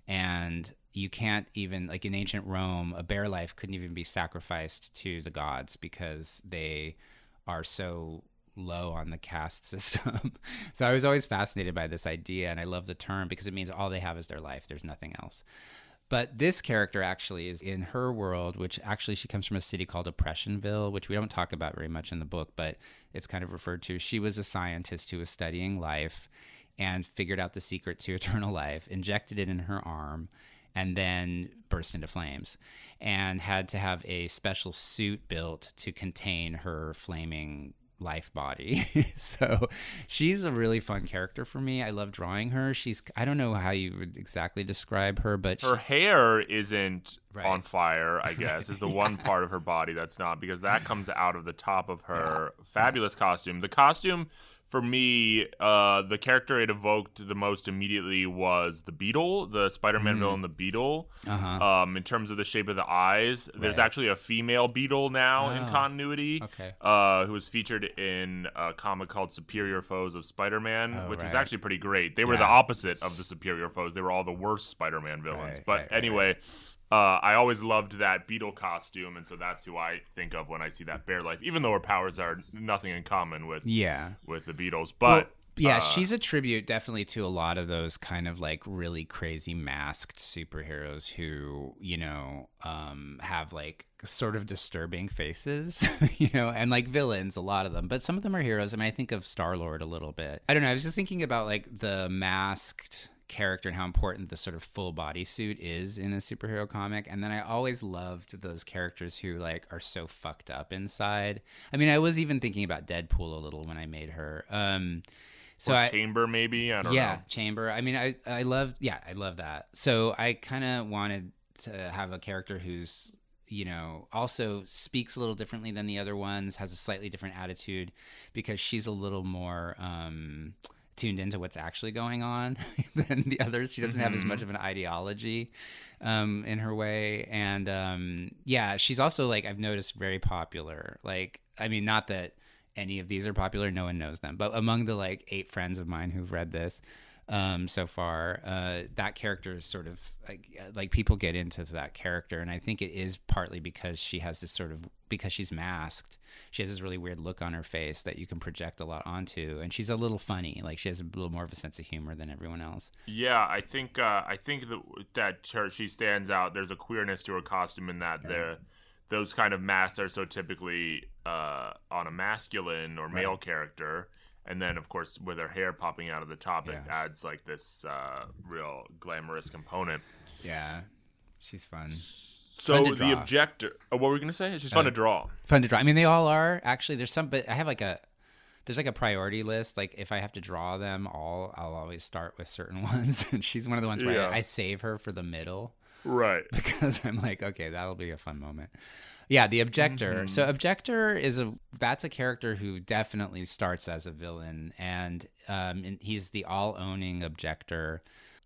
And you can't even, like in ancient Rome, a bear life couldn't even be sacrificed to the gods because they are so low on the caste system. So I was always fascinated by this idea, and I love the term because it means all they have is their life. There's nothing else. But this character actually is in her world, which actually she comes from a city called Oppressionville, which we don't talk about very much in the book, but it's kind of referred to. She was a scientist who was studying life and figured out the secret to eternal life, injected it in her arm, and then burst into flames and had to have a special suit built to contain her flaming life body. So she's a really fun character for me. I love drawing her. She's, I don't know how you would exactly describe her, but her she, hair isn't right. on fire, I guess, is the yeah. one part of her body that's not, because that comes out of the top of her yeah. fabulous costume. The costume, for me, uh, the character it evoked the most immediately was the Beetle, the Spider-Man mm. villain, the Beetle. Uh-huh. Um, in terms of the shape of the eyes, right. there's actually a female Beetle now oh. in continuity, okay. uh, who was featured in a comic called Superior Foes of Spider-Man, oh, which right. was actually pretty great. They were yeah. the opposite of the Superior Foes. They were all the worst Spider-Man villains. Right, but right, anyway... Right. Uh, I always loved that Beetle costume, and so that's who I think of when I see that bear life, even though her powers are nothing in common with yeah. with the Beetles. But well, yeah, uh, she's a tribute definitely to a lot of those kind of like really crazy masked superheroes who, you know, um, have like sort of disturbing faces, you know, and like villains, a lot of them. But some of them are heroes. I mean, I think of Star-Lord a little bit. I don't know. I was just thinking about like the masked character and how important the sort of full body suit is in a superhero comic. And then I always loved those characters who like are so fucked up inside. I mean, I was even thinking about Deadpool a little when I made her. Um, so or I, Chamber maybe, I don't yeah, know. Yeah, Chamber. I mean, I I love, yeah, I love that. So I kind of wanted to have a character who's, you know, also speaks a little differently than the other ones, has a slightly different attitude because she's a little more, um, tuned into what's actually going on than the others. She doesn't mm-hmm. have as much of an ideology um, in her way. And um, yeah, she's also like, I've noticed very popular. Like, I mean, not that any of these are popular, no one knows them, but among the like eight friends of mine who've read this um, so far, uh, that character is sort of like, like people get into that character. And I think it is partly because she has this sort of, because she's masked, she has this really weird look on her face that you can project a lot onto, and she's a little funny. Like she has a little more of a sense of humor than everyone else. Yeah, I think uh, I think that that her, she stands out. There's a queerness to her costume in that yeah. the those kind of masks are so typically uh, on a masculine or male right. character, and then of course with her hair popping out of the top, yeah. it adds like this uh, real glamorous component. Yeah, she's fun. So the objector, oh, what were we gonna say? It's just fun uh, to draw. Fun to draw. I mean, they all are actually. There's some, but I have like a, there's like a priority list. Like if I have to draw them all, I'll always start with certain ones. And she's one of the ones where yeah. I, I save her for the middle, right? Because I'm like, okay, that'll be a fun moment. Yeah, the objector. Mm-hmm. So objector is a that's a character who definitely starts as a villain, and um, and he's the all-owning objector.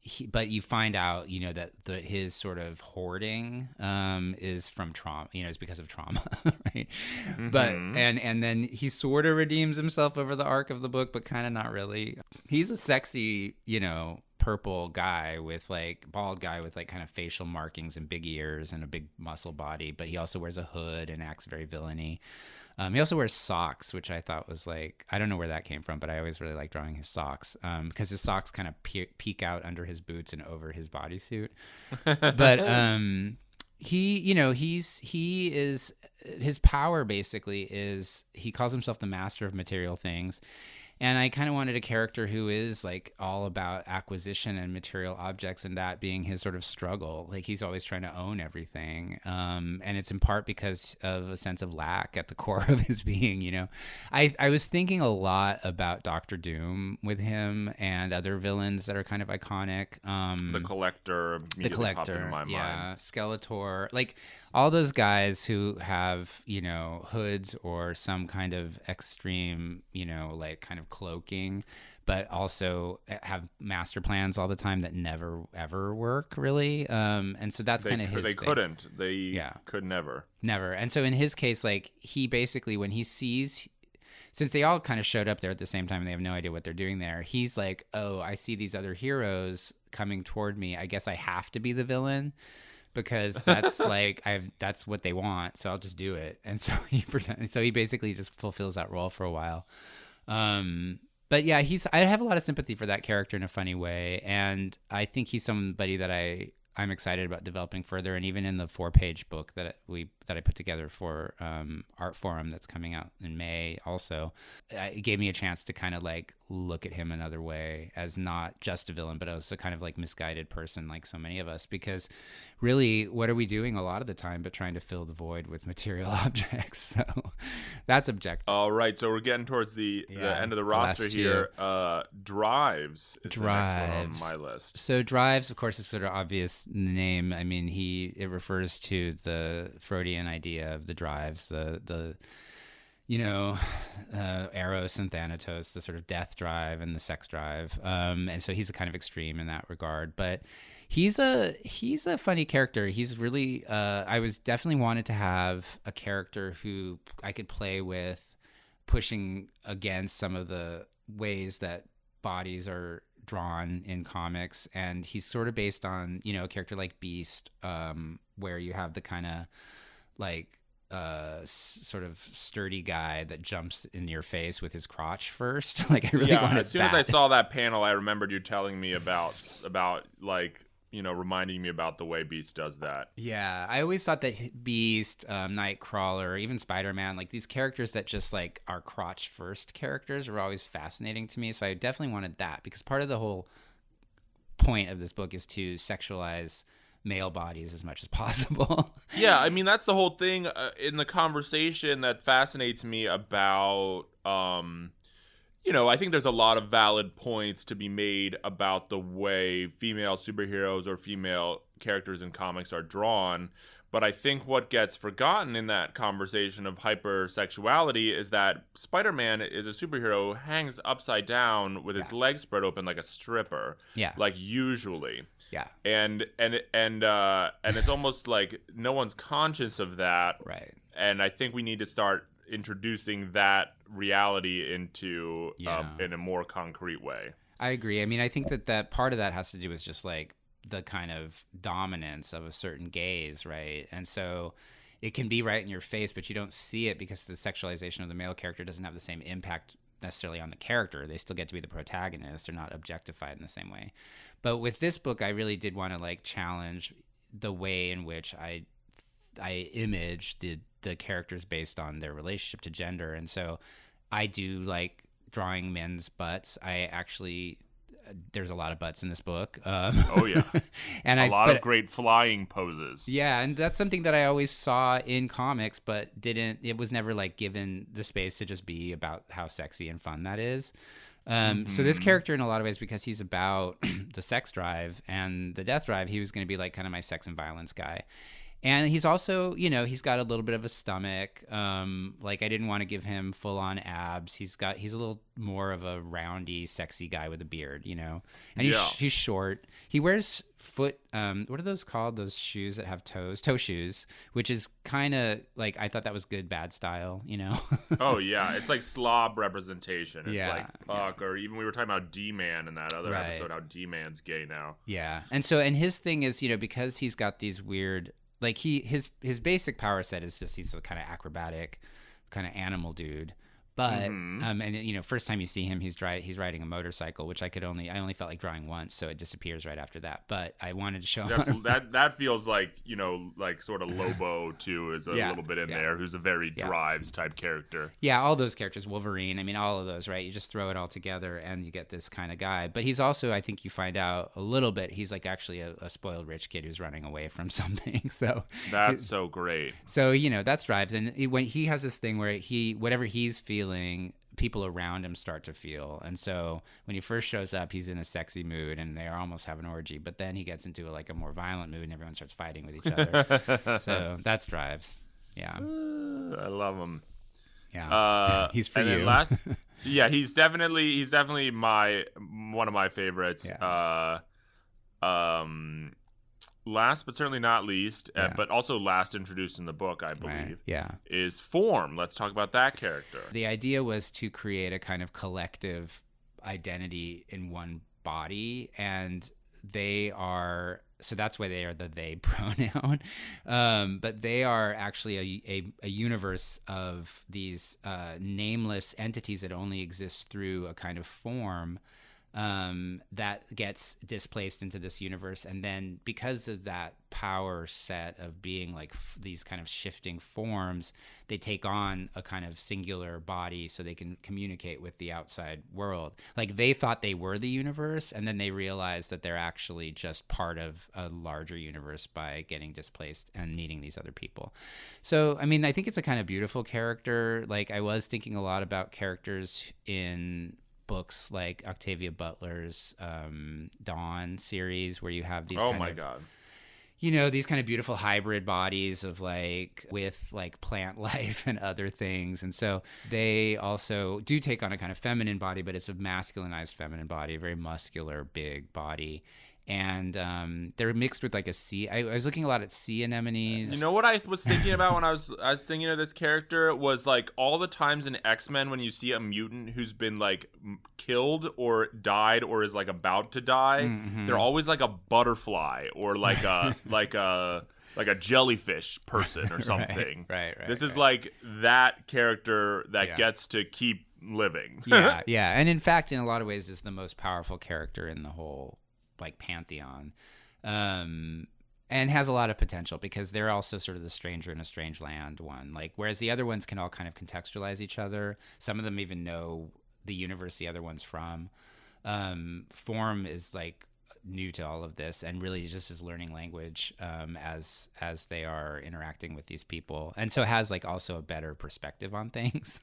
he, but you find out, you know, that the his sort of hoarding um, is from trauma, you know, is because of trauma, right? Mm-hmm. But and and then he sort of redeems himself over the arc of the book, but kind of not really. He's a sexy, you know, purple guy with like bald guy with like kind of facial markings and big ears and a big muscle body, but he also wears a hood and acts very villainy. Um, he also wears socks, which I thought was like, I don't know where that came from, but I always really like drawing his socks um, because his socks kind of pe- peek out under his boots and over his bodysuit. But um, he, you know, he's, he is, his power basically is he calls himself the master of material things. And I kind of wanted a character who is like all about acquisition and material objects, and that being his sort of struggle. Like he's always trying to own everything. Um, and it's in part because of a sense of lack at the core of his being, you know. I, I was thinking a lot about Doctor Doom with him and other villains that are kind of iconic. Um, the Collector. The Collector, into my yeah. mind. Skeletor. Like all those guys who have, you know, hoods or some kind of extreme, you know, like kind of cloaking, but also have master plans all the time that never ever work really. Um, and so that's kind of his They thing. couldn't. They yeah. could never. Never. And so in his case, like he basically, when he sees, since they all kind of showed up there at the same time and they have no idea what they're doing there, he's like, oh, I see these other heroes coming toward me. I guess I have to be the villain. Because that's like I've that's what they want, so I'll just do it. And so he pretend, so he basically just fulfills that role for a while. Um, but yeah, he's I have a lot of sympathy for that character in a funny way, and I think he's somebody that I I'm excited about developing further. And even in the four page book that we that I put together for um, Art Forum that's coming out in May, also, it gave me a chance to kind of like look at him another way as not just a villain, but as a kind of like misguided person, like so many of us. Because really, what are we doing a lot of the time but trying to fill the void with material objects? So that's objective. All right, so we're getting towards the, Yeah, the end of the the roster last here. Uh, Drives is Drives. the next one on my list. So Drives, of course, is sort of obvious in the name. I mean, he it refers to the Freudian idea of the drives, the the you know, uh, Eros and Thanatos, the sort of death drive and the sex drive. Um, and so he's a kind of extreme in that regard. But he's a he's a funny character. He's really uh, I was definitely wanted to have a character who I could play with, pushing against some of the ways that bodies are drawn in comics. And he's sort of based on, you know, a character like Beast, um, where you have the kind of like uh s- sort of sturdy guy that jumps in your face with his crotch first. Like I really yeah, wanted as soon that. as I saw that panel, I remembered you telling me about about like, you know, reminding me about the way Beast does that. Yeah, I always thought that Beast, um, Nightcrawler, even Spider-Man, like these characters that just like are crotch first characters were always fascinating to me. So I definitely wanted that, because part of the whole point of this book is to sexualize male bodies as much as possible. Yeah, I mean, that's the whole thing uh, in the conversation that fascinates me about, um, you know, I think there's a lot of valid points to be made about the way female superheroes or female characters in comics are drawn. But I think what gets forgotten in that conversation of hypersexuality is that Spider-Man is a superhero who hangs upside down with his Yeah. legs spread open like a stripper. Yeah. Like usually. Yeah. And and and uh, and it's almost like no one's conscious of that. Right. And I think we need to start introducing that reality into Yeah. um, in a more concrete way. I agree. I mean, I think that that part of that has to do with just like the kind of dominance of a certain gaze, right? And so it can be right in your face, but you don't see it because the sexualization of the male character doesn't have the same impact necessarily on the character. They still get to be the protagonist. They're not objectified in the same way. But with this book, I really did want to like challenge the way in which I I image the the characters based on their relationship to gender. And so I do like drawing men's butts. I actually there's a lot of butts in this book. Um, Oh yeah, and a I, lot but, of great flying poses. Yeah, and that's something that I always saw in comics, but didn't. It was never like given the space to just be about how sexy and fun that is. Um, Mm-hmm. So this character, in a lot of ways, because he's about the sex drive and the death drive, he was going to be like kind of my sex and violence guy. And he's also, you know, he's got a little bit of a stomach. Um, like I didn't want to give him full on abs. He's got, he's a little more of a roundy, sexy guy with a beard, you know, and he's, Yeah. he's short. He wears foot, um, what are those called? Those shoes that have toes, toe shoes, which is kind of like, I thought that was good, bad style, you know? Oh yeah, it's like slob representation. It's Yeah, like Puck, or even we were talking about D-Man in that other Right. episode, how D-Man's gay now. Yeah. And so, and his thing is, you know, because he's got these weird, like he, his, his basic power set is just, he's a kind of acrobatic kind of animal dude. But, Mhm. um, and you know, first time you see him, he's dri- he's riding a motorcycle, which I could only, I only felt like drawing once. So it disappears right after that. But I wanted to show That's, him. that that feels like, you know, like sort of Lobo too is a Yeah, little bit in yeah. there, who's a very Yeah. drives type character. Yeah, all those characters, Wolverine. I mean, all of those, right? You just throw it all together and you get this kind of guy. But he's also, I think you find out a little bit, he's like actually a, a spoiled rich kid who's running away from something. So That's so great. So, you know, that's drives. And he, when he has this thing where he, whatever he's feeling, people around him start to feel. And so when he first shows up, he's in a sexy mood and they almost have an orgy. But then he gets into like a more violent mood and everyone starts fighting with each other. So that's drives. Yeah. I love him. Yeah. Uh, He's for and then you. last, yeah, he's definitely he's definitely my one of my favorites. Yeah. Uh, um, last but certainly not least, uh, Yeah. but also last introduced in the book, I believe, Right. Yeah. is Form. Let's talk about that character. The idea was to create a kind of collective identity in one body, and they are, so that's why they are the they pronoun. Um, but they are actually a, a, a universe of these uh, nameless entities that only exist through a kind of form um, that gets displaced into this universe. And then because of that power set of being like f- these kind of shifting forms, they take on a kind of singular body so they can communicate with the outside world. Like they thought they were the universe, and then they realized that they're actually just part of a larger universe by getting displaced and needing these other people. So, I mean, I think it's a kind of beautiful character. Like I was thinking a lot about characters in books like Octavia Butler's um, Dawn series, where you have these Oh kind my of, god. you know, these kind of beautiful hybrid bodies of like with like plant life and other things. And so they also do take on a kind of feminine body, but it's a masculinized feminine body, a very muscular, big body. And um, they're mixed with like a sea. I, I was looking a lot at sea anemones. You know what I was thinking about when I was I was thinking of this character was like all the times in X-Men when you see a mutant who's been like m- killed or died or is like about to die, Mhm. they're always like a butterfly or like a like a like a jellyfish person or something. right, right, This is right. like that character that Yeah. gets to keep living. yeah, yeah. And in fact, in a lot of ways, is the most powerful character in the whole like pantheon, um, and has a lot of potential because they're also sort of the stranger in a strange land one. Like whereas the other ones can all kind of contextualize each other. Some of them even know the universe the other one's from. Um, Form is like new to all of this and really just is learning language um, as as they are interacting with these people, and so has like also a better perspective on things.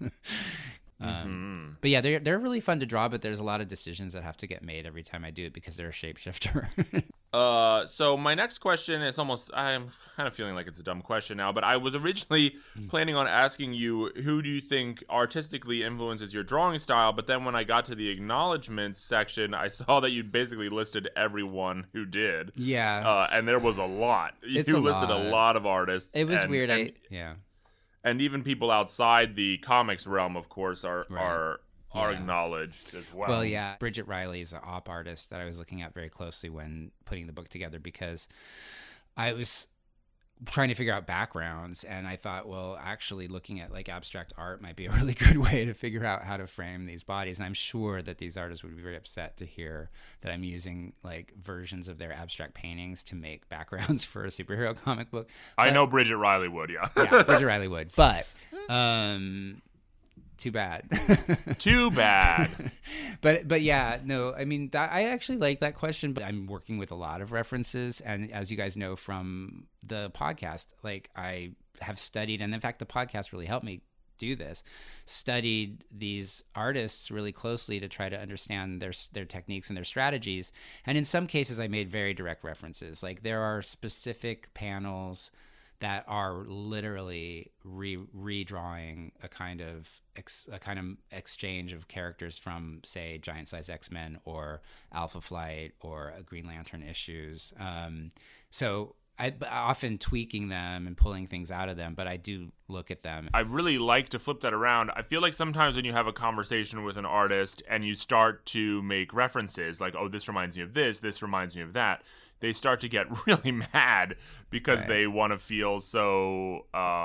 Um, Mhm. But yeah, they're they're really fun to draw, but there's a lot of decisions that have to get made every time I do it because they're a shapeshifter. Uh, so my next question is almost, I'm kind of feeling like it's a dumb question now, but I was originally planning on asking you, who do you think artistically influences your drawing style? But then when I got to the acknowledgments section, I saw that you basically listed everyone who did. Yeah, Uh, and there was a lot. It's you a listed lot. a lot of artists. it was and- weird. And, I yeah, and even people outside the comics realm, of course, are Right. are are Yeah. acknowledged as well. well, yeah. Bridget Riley is an op artist that I was looking at very closely when putting the book together because I was trying to figure out backgrounds, and I thought, well, actually looking at like abstract art might be a really good way to figure out how to frame these bodies. And I'm sure that these artists would be very upset to hear that I'm using like versions of their abstract paintings to make backgrounds for a superhero comic book. I But- know Bridget Riley would, yeah. Yeah, Bridget Riley would, but um, too bad. Too bad. but but yeah, no, I mean, that, I actually like that question, but I'm working with a lot of references, and as you guys know from the podcast, like I have studied, and in fact, the podcast really helped me do this. Studied these artists really closely to try to understand their their techniques and their strategies, and in some cases, I made very direct references. Like there are specific panels that are literally re redrawing a kind of ex, a kind of exchange of characters from, say, Giant Size X-Men or Alpha Flight or Green Lantern issues. Um, so I often tweaking them and pulling things out of them, but I do look at them. I really like to flip that around. I feel like sometimes when you have a conversation with an artist and you start to make references like, oh, this reminds me of this, this reminds me of that, they start to get really mad because right. they want to feel so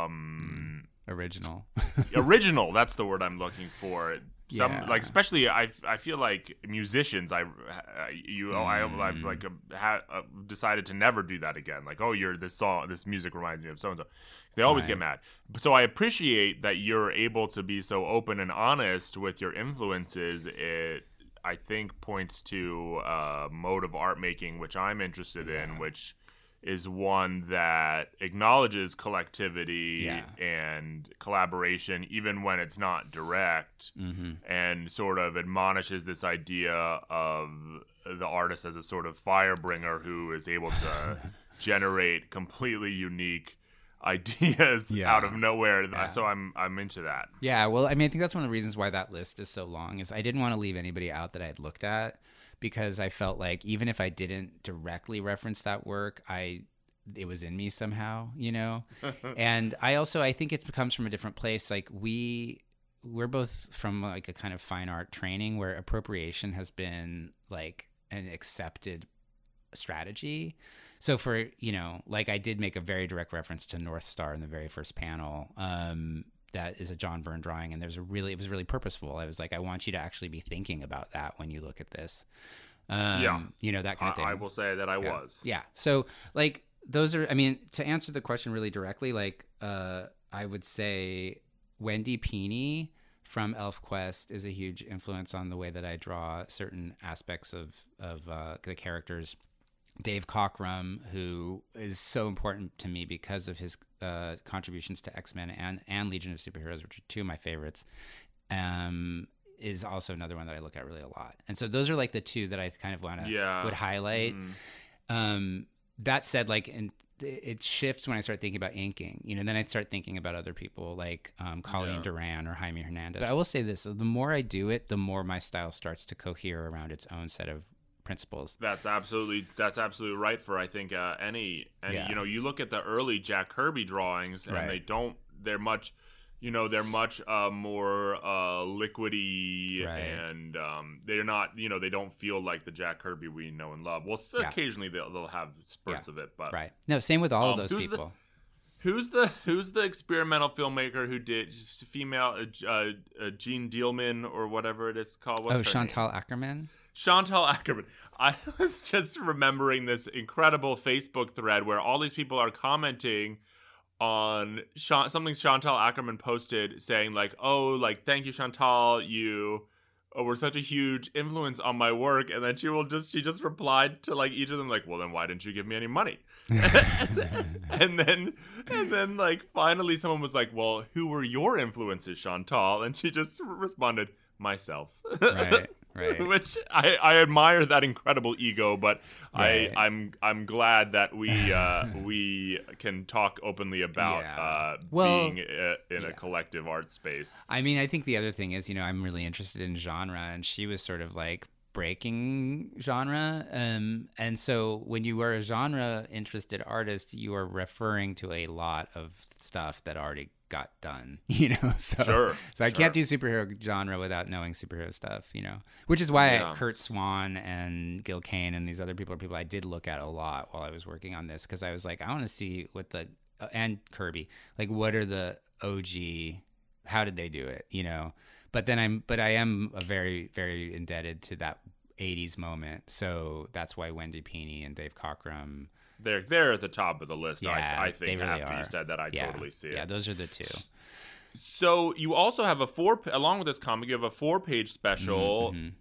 um, mm, original. original. That's the word I'm looking for. Some yeah. like especially I, I feel like musicians I you mm. I I've like ha, uh, decided to never do that again. Like, oh, you're this song this music reminds me of so and so. They always right. get mad. So I appreciate that you're able to be so open and honest with your influences. It I think points to a mode of art making which I'm interested yeah. in, which is one that acknowledges collectivity yeah. and collaboration, even when it's not direct, mm-hmm. and sort of admonishes this idea of the artist as a sort of fire bringer who is able to generate completely unique ideas yeah. out of nowhere. Yeah. So I'm I'm into that. Yeah, well, I mean, I think that's one of the reasons why that list is so long, is I didn't want to leave anybody out that I had looked at, because I felt like even if I didn't directly reference that work, I it was in me somehow, you know? And I also, I think it comes from a different place. Like we, we're both from like a kind of fine art training where appropriation has been like an accepted strategy. So for, you know, like I did make a very direct reference to North Star in the very first panel. Um, that is a John Byrne drawing, and there's a really, it was really purposeful. I was like, I want you to actually be thinking about that when you look at this. Um, yeah. You know, that kind of thing. I will say that I yeah. was. Yeah. So like those are, I mean, to answer the question really directly, like uh, I would say Wendy Pini from ElfQuest is a huge influence on the way that I draw certain aspects of, of uh, the characters. Dave Cockrum, who is so important to me because of his uh, contributions to X-Men and, and Legion of Superheroes, which are two of my favorites, um, is also another one that I look at really a lot. And so those are like the two that I kind of want to yeah. would highlight. Mm. Um, that said, like, in, it shifts when I start thinking about inking, you know, then I start thinking about other people like um, Colleen yeah. Duran or Jaime Hernandez. But I will say this, the more I do it, the more my style starts to cohere around its own set of principles. That's absolutely that's absolutely right for I think uh, any any yeah. you know, you look at the early Jack Kirby drawings and right. they don't they're much you know they're much uh, more uh, liquidy right. and um, they're not you know they don't feel like the Jack Kirby we know and love. Well, yeah. occasionally they'll they'll have spurts yeah. of it, but right. No, same with all um, of those who's people. The, Who's the Who's the experimental filmmaker who did just female uh, uh, Jean Dielman or whatever it is called? What's oh, her Chantal name? Ackerman. Chantal Ackerman. I was just remembering this incredible Facebook thread where all these people are commenting on Ch- something Chantal Ackerman posted, saying like, "Oh, like thank you, Chantal, you." Oh, were such a huge influence on my work. And then she will just she just replied to like each of them like, well, then why didn't you give me any money? and then and then like finally someone was like, well, who were your influences, Chantal? And she just responded, myself. Right. Right. Which I, I admire that incredible ego, but right. I I'm I'm glad that we uh, we can talk openly about yeah. uh, well, being a, in yeah. a collective art space. I mean, I think the other thing is, you know, I'm really interested in genre, and she was sort of like breaking genre, um, and so when you are a genre interested artist, you are referring to a lot of stuff that already got done, you know. So, sure, so I sure. can't do superhero genre without knowing superhero stuff, you know. Which is why yeah. I, Kurt Swan and Gil Kane and these other people are people I did look at a lot while I was working on this, because I was like, I want to see what the uh, and Kirby, like, what are the O G? How did they do it, you know? But then I'm, but I am a very, very indebted to that eighties moment. So that's why Wendy Pini and Dave Cockrum. They're they're at the top of the list. Yeah, I, I think they really after are. you said that, I yeah. totally see it. Yeah, those are the two. So you also have a four, along with this comic, you have a four-page special mm-hmm.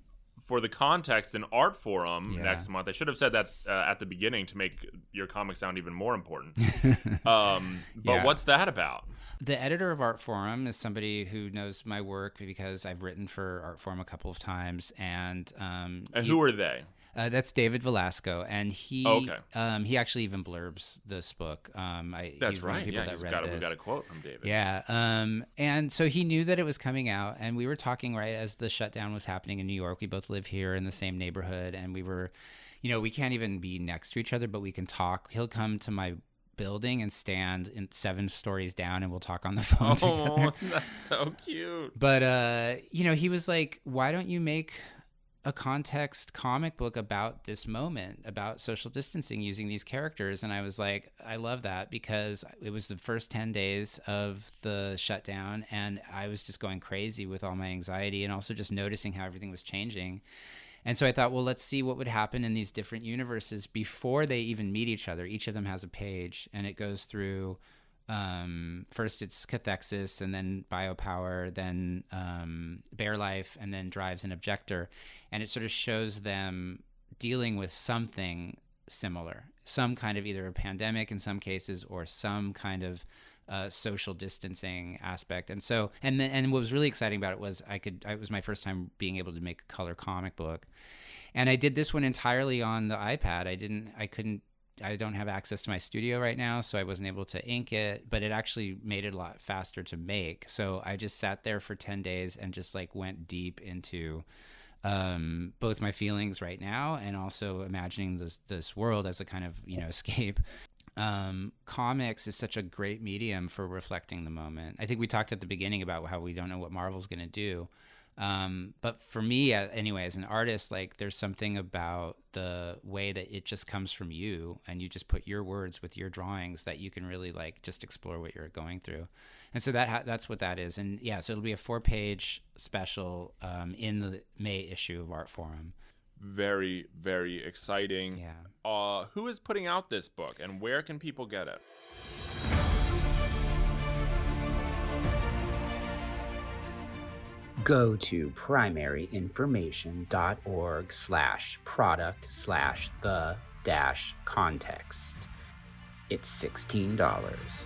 for the Context and Art Forum Yeah. next month. I should have said that uh, at the beginning to make your comic sound even more important. um, but Yeah. what's that about? The editor of Art Forum is somebody who knows my work because I've written for Art Forum a couple of times, and um, And he- who are they? Uh, that's David Velasco, and he Oh, okay. um, he actually even blurbs this book. Um, I, That's he's one of right. the people Yeah, that he's read got a, this. we got a quote from David. Yeah, um, and so he knew that it was coming out, and we were talking right as the shutdown was happening in New York. We both live here in the same neighborhood, and we were, you know, we can't even be next to each other, but we can talk. He'll come to my building and stand in seven stories down, and we'll talk on the phone Oh, together. that's so cute. But uh, you know, he was like, "Why don't you make a Context comic book about this moment, about social distancing using these characters?" And I was like, I love that, because it was the first ten days of the shutdown, and I was just going crazy with all my anxiety and also just noticing how everything was changing. And so I thought, well, let's see what would happen in these different universes before they even meet each other. Each of them has a page, and it goes through um first it's cathexis, and then biopower, then um bear life, and then drives and objector, and it sort of shows them dealing with something similar, some kind of either a pandemic in some cases or some kind of uh social distancing aspect. And so and then and what was really exciting about it was I could it was my first time being able to make a color comic book, and I did this one entirely on the iPad. I didn't I couldn't I don't have access to my studio right now, so I wasn't able to ink it, but it actually made it a lot faster to make. So I just sat there for ten days and just like went deep into um, both my feelings right now and also imagining this, this world as a kind of, you know, escape. Um, comics is such a great medium for reflecting the moment. I think we talked at the beginning about how we don't know what Marvel's going to do. Um, but for me, uh, anyway, as an artist, like there's something about the way that it just comes from you, and you just put your words with your drawings that you can really like just explore what you're going through. And so that ha- that's what that is. And yeah, so it'll be a four page special, um, in the May issue of Art Forum. Very, very exciting. Yeah. Uh, who is putting out this book, and where can people get it? Go to primaryinformation.org slash product slash the dash context. It's sixteen dollars.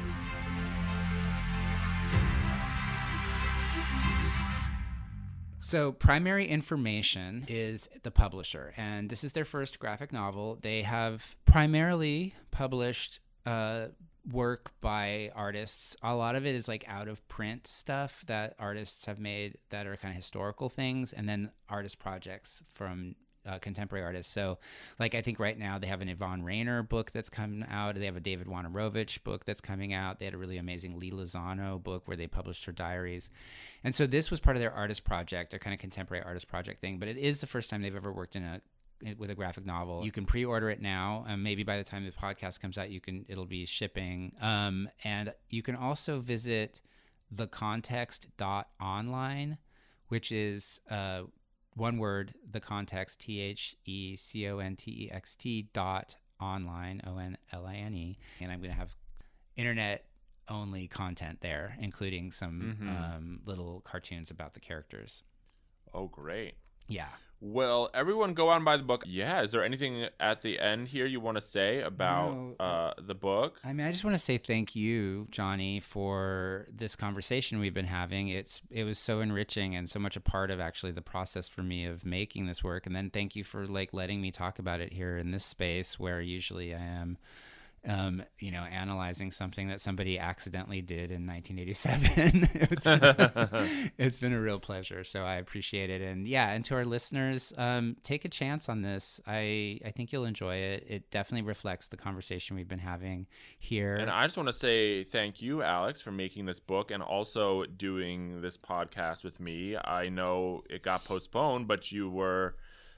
So Primary Information is the publisher, and this is their first graphic novel. They have primarily published uh, work by artists. A lot of it is like out of print stuff that artists have made that are kind of historical things, and then artist projects from uh, contemporary artists. So like I think right now they have an Yvonne Rainer book that's coming out. They have a David Wojnarowicz book that's coming out. They had a really amazing Lee Lozano book where they published her diaries. And so this was part of their artist project, their kind of contemporary artist project thing. But it is the first time they've ever worked in a with a graphic novel. You can pre-order it now. Um, maybe by the time the podcast comes out, you can it'll be shipping. Um, and you can also visit the context dot online, which is uh, one word, the context, T H E C O N T E X T dot online, O N L I N E. And I'm going to have internet only content there, including some Mm-hmm. um, little cartoons about the characters. Oh, great. Yeah. Well, everyone go out and buy the book. Yeah, is there anything at the end here you want to say about No, uh, the book? I mean, I just want to say thank you, Johnny, for this conversation we've been having. It's it was so enriching and so much a part of actually the process for me of making this work. And then thank you for like letting me talk about it here in this space where usually I am, um, you know, analyzing something that somebody accidentally did in nineteen eighty-seven. it's, been, it's been a real pleasure. So I appreciate it. And yeah, and to our listeners, um, take a chance on this. I, I think you'll enjoy it. It definitely reflects the conversation we've been having here. And I just want to say thank you, Alex, for making this book and also doing this podcast with me. I know it got postponed, but you were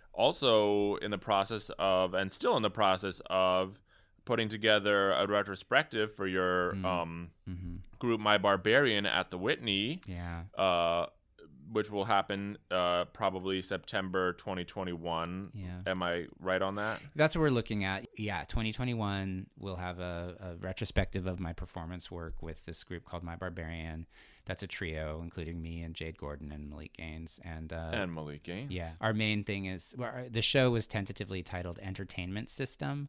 also in the process of, and still in the process of, putting together a retrospective for your Mm. um, mm-hmm. group, My Barbarian, at the Whitney. Yeah. Uh, which will happen uh, probably September twenty twenty-one. Yeah. Am I right on that? That's what we're looking at. Yeah, twenty twenty-one, we'll have a, a retrospective of my performance work with this group called My Barbarian. That's a trio, including me and Jade Gordon and Malik Gaines. And uh, and Malik Gaines. Yeah. Our main thing is, well, our, the show was tentatively titled Entertainment System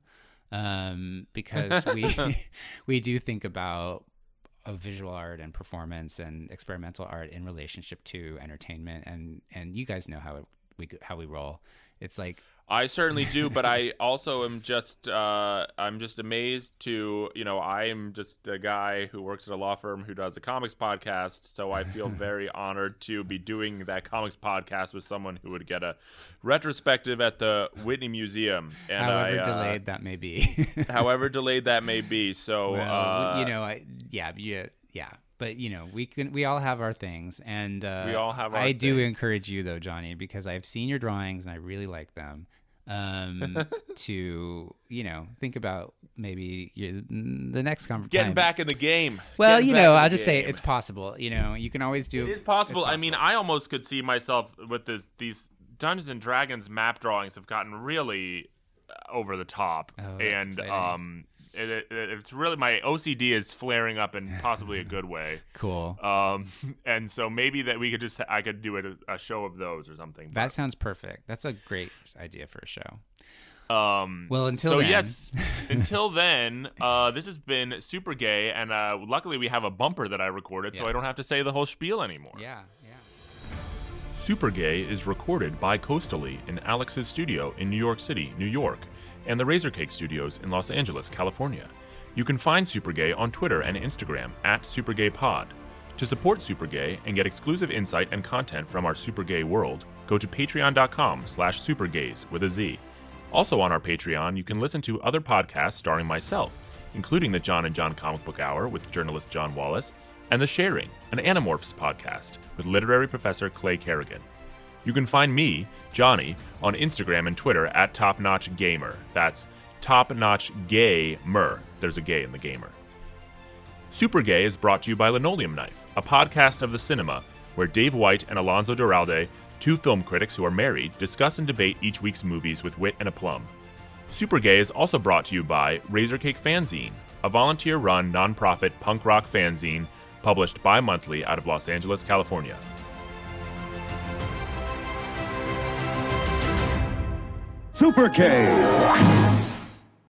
um, because we we do think about of visual art and performance and experimental art in relationship to entertainment, and and you guys know how it, we how we roll. It's like I certainly do, but I also am just uh, I'm just amazed to you know I'm just a guy who works at a law firm who does a comics podcast, so I feel very honored to be doing that comics podcast with someone who would get a retrospective at the Whitney Museum. And however I, uh, delayed that may be. however delayed that may be. So well, uh, you know, I, yeah, yeah, yeah. But you know, we can we all have our things, and uh, we all have our I do things. encourage you though, Johnny, because I've seen your drawings and I really like them. Um, to you know, think about maybe your, the next conversation. Getting back in the game. Well, Getting you back know, in the I'll just say game. it's possible. You know, you can always do. It is possible. it's I mean, I almost could see myself with this. These Dungeons and Dragons map drawings have gotten really over the top, Oh, that's and exciting. um, it, it, it's really my O C D is flaring up in possibly a good way. Cool. Um, and so maybe that we could just I could do a, a show of those or something. That sounds perfect. That's a great idea for a show. Um, Well, until so then. yes, until then, uh, this has been Super Gay, and uh, luckily we have a bumper that I recorded, so Yeah. I don't have to say the whole spiel anymore. Yeah, yeah. Super Gay is recorded bi-coastally in Alex's studio in New York City, New York, and the Razorcake Studios in Los Angeles, California. You can find Super Gay on Twitter and Instagram at SuperGayPod. To support Super Gay and get exclusive insight and content from our Super Gay world, go to patreon.com slash supergays with a Z. Also on our Patreon, you can listen to other podcasts starring myself, including the John and John Comic Book Hour with journalist John Wallace, and The Sharing, an Animorphs podcast with literary professor Clay Kerrigan. You can find me, Johnny, on Instagram and Twitter at TopNotchGamer. That's TopNotchGamer. There's a gay in the gamer. Super Gay is brought to you by Linoleum Knife, a podcast of the cinema where Dave White and Alonzo Duralde, two film critics who are married, discuss and debate each week's movies with wit and aplomb. Super Gay is also brought to you by Razorcake Fanzine, a volunteer-run, nonprofit punk rock fanzine published bi-monthly out of Los Angeles, California. Super K.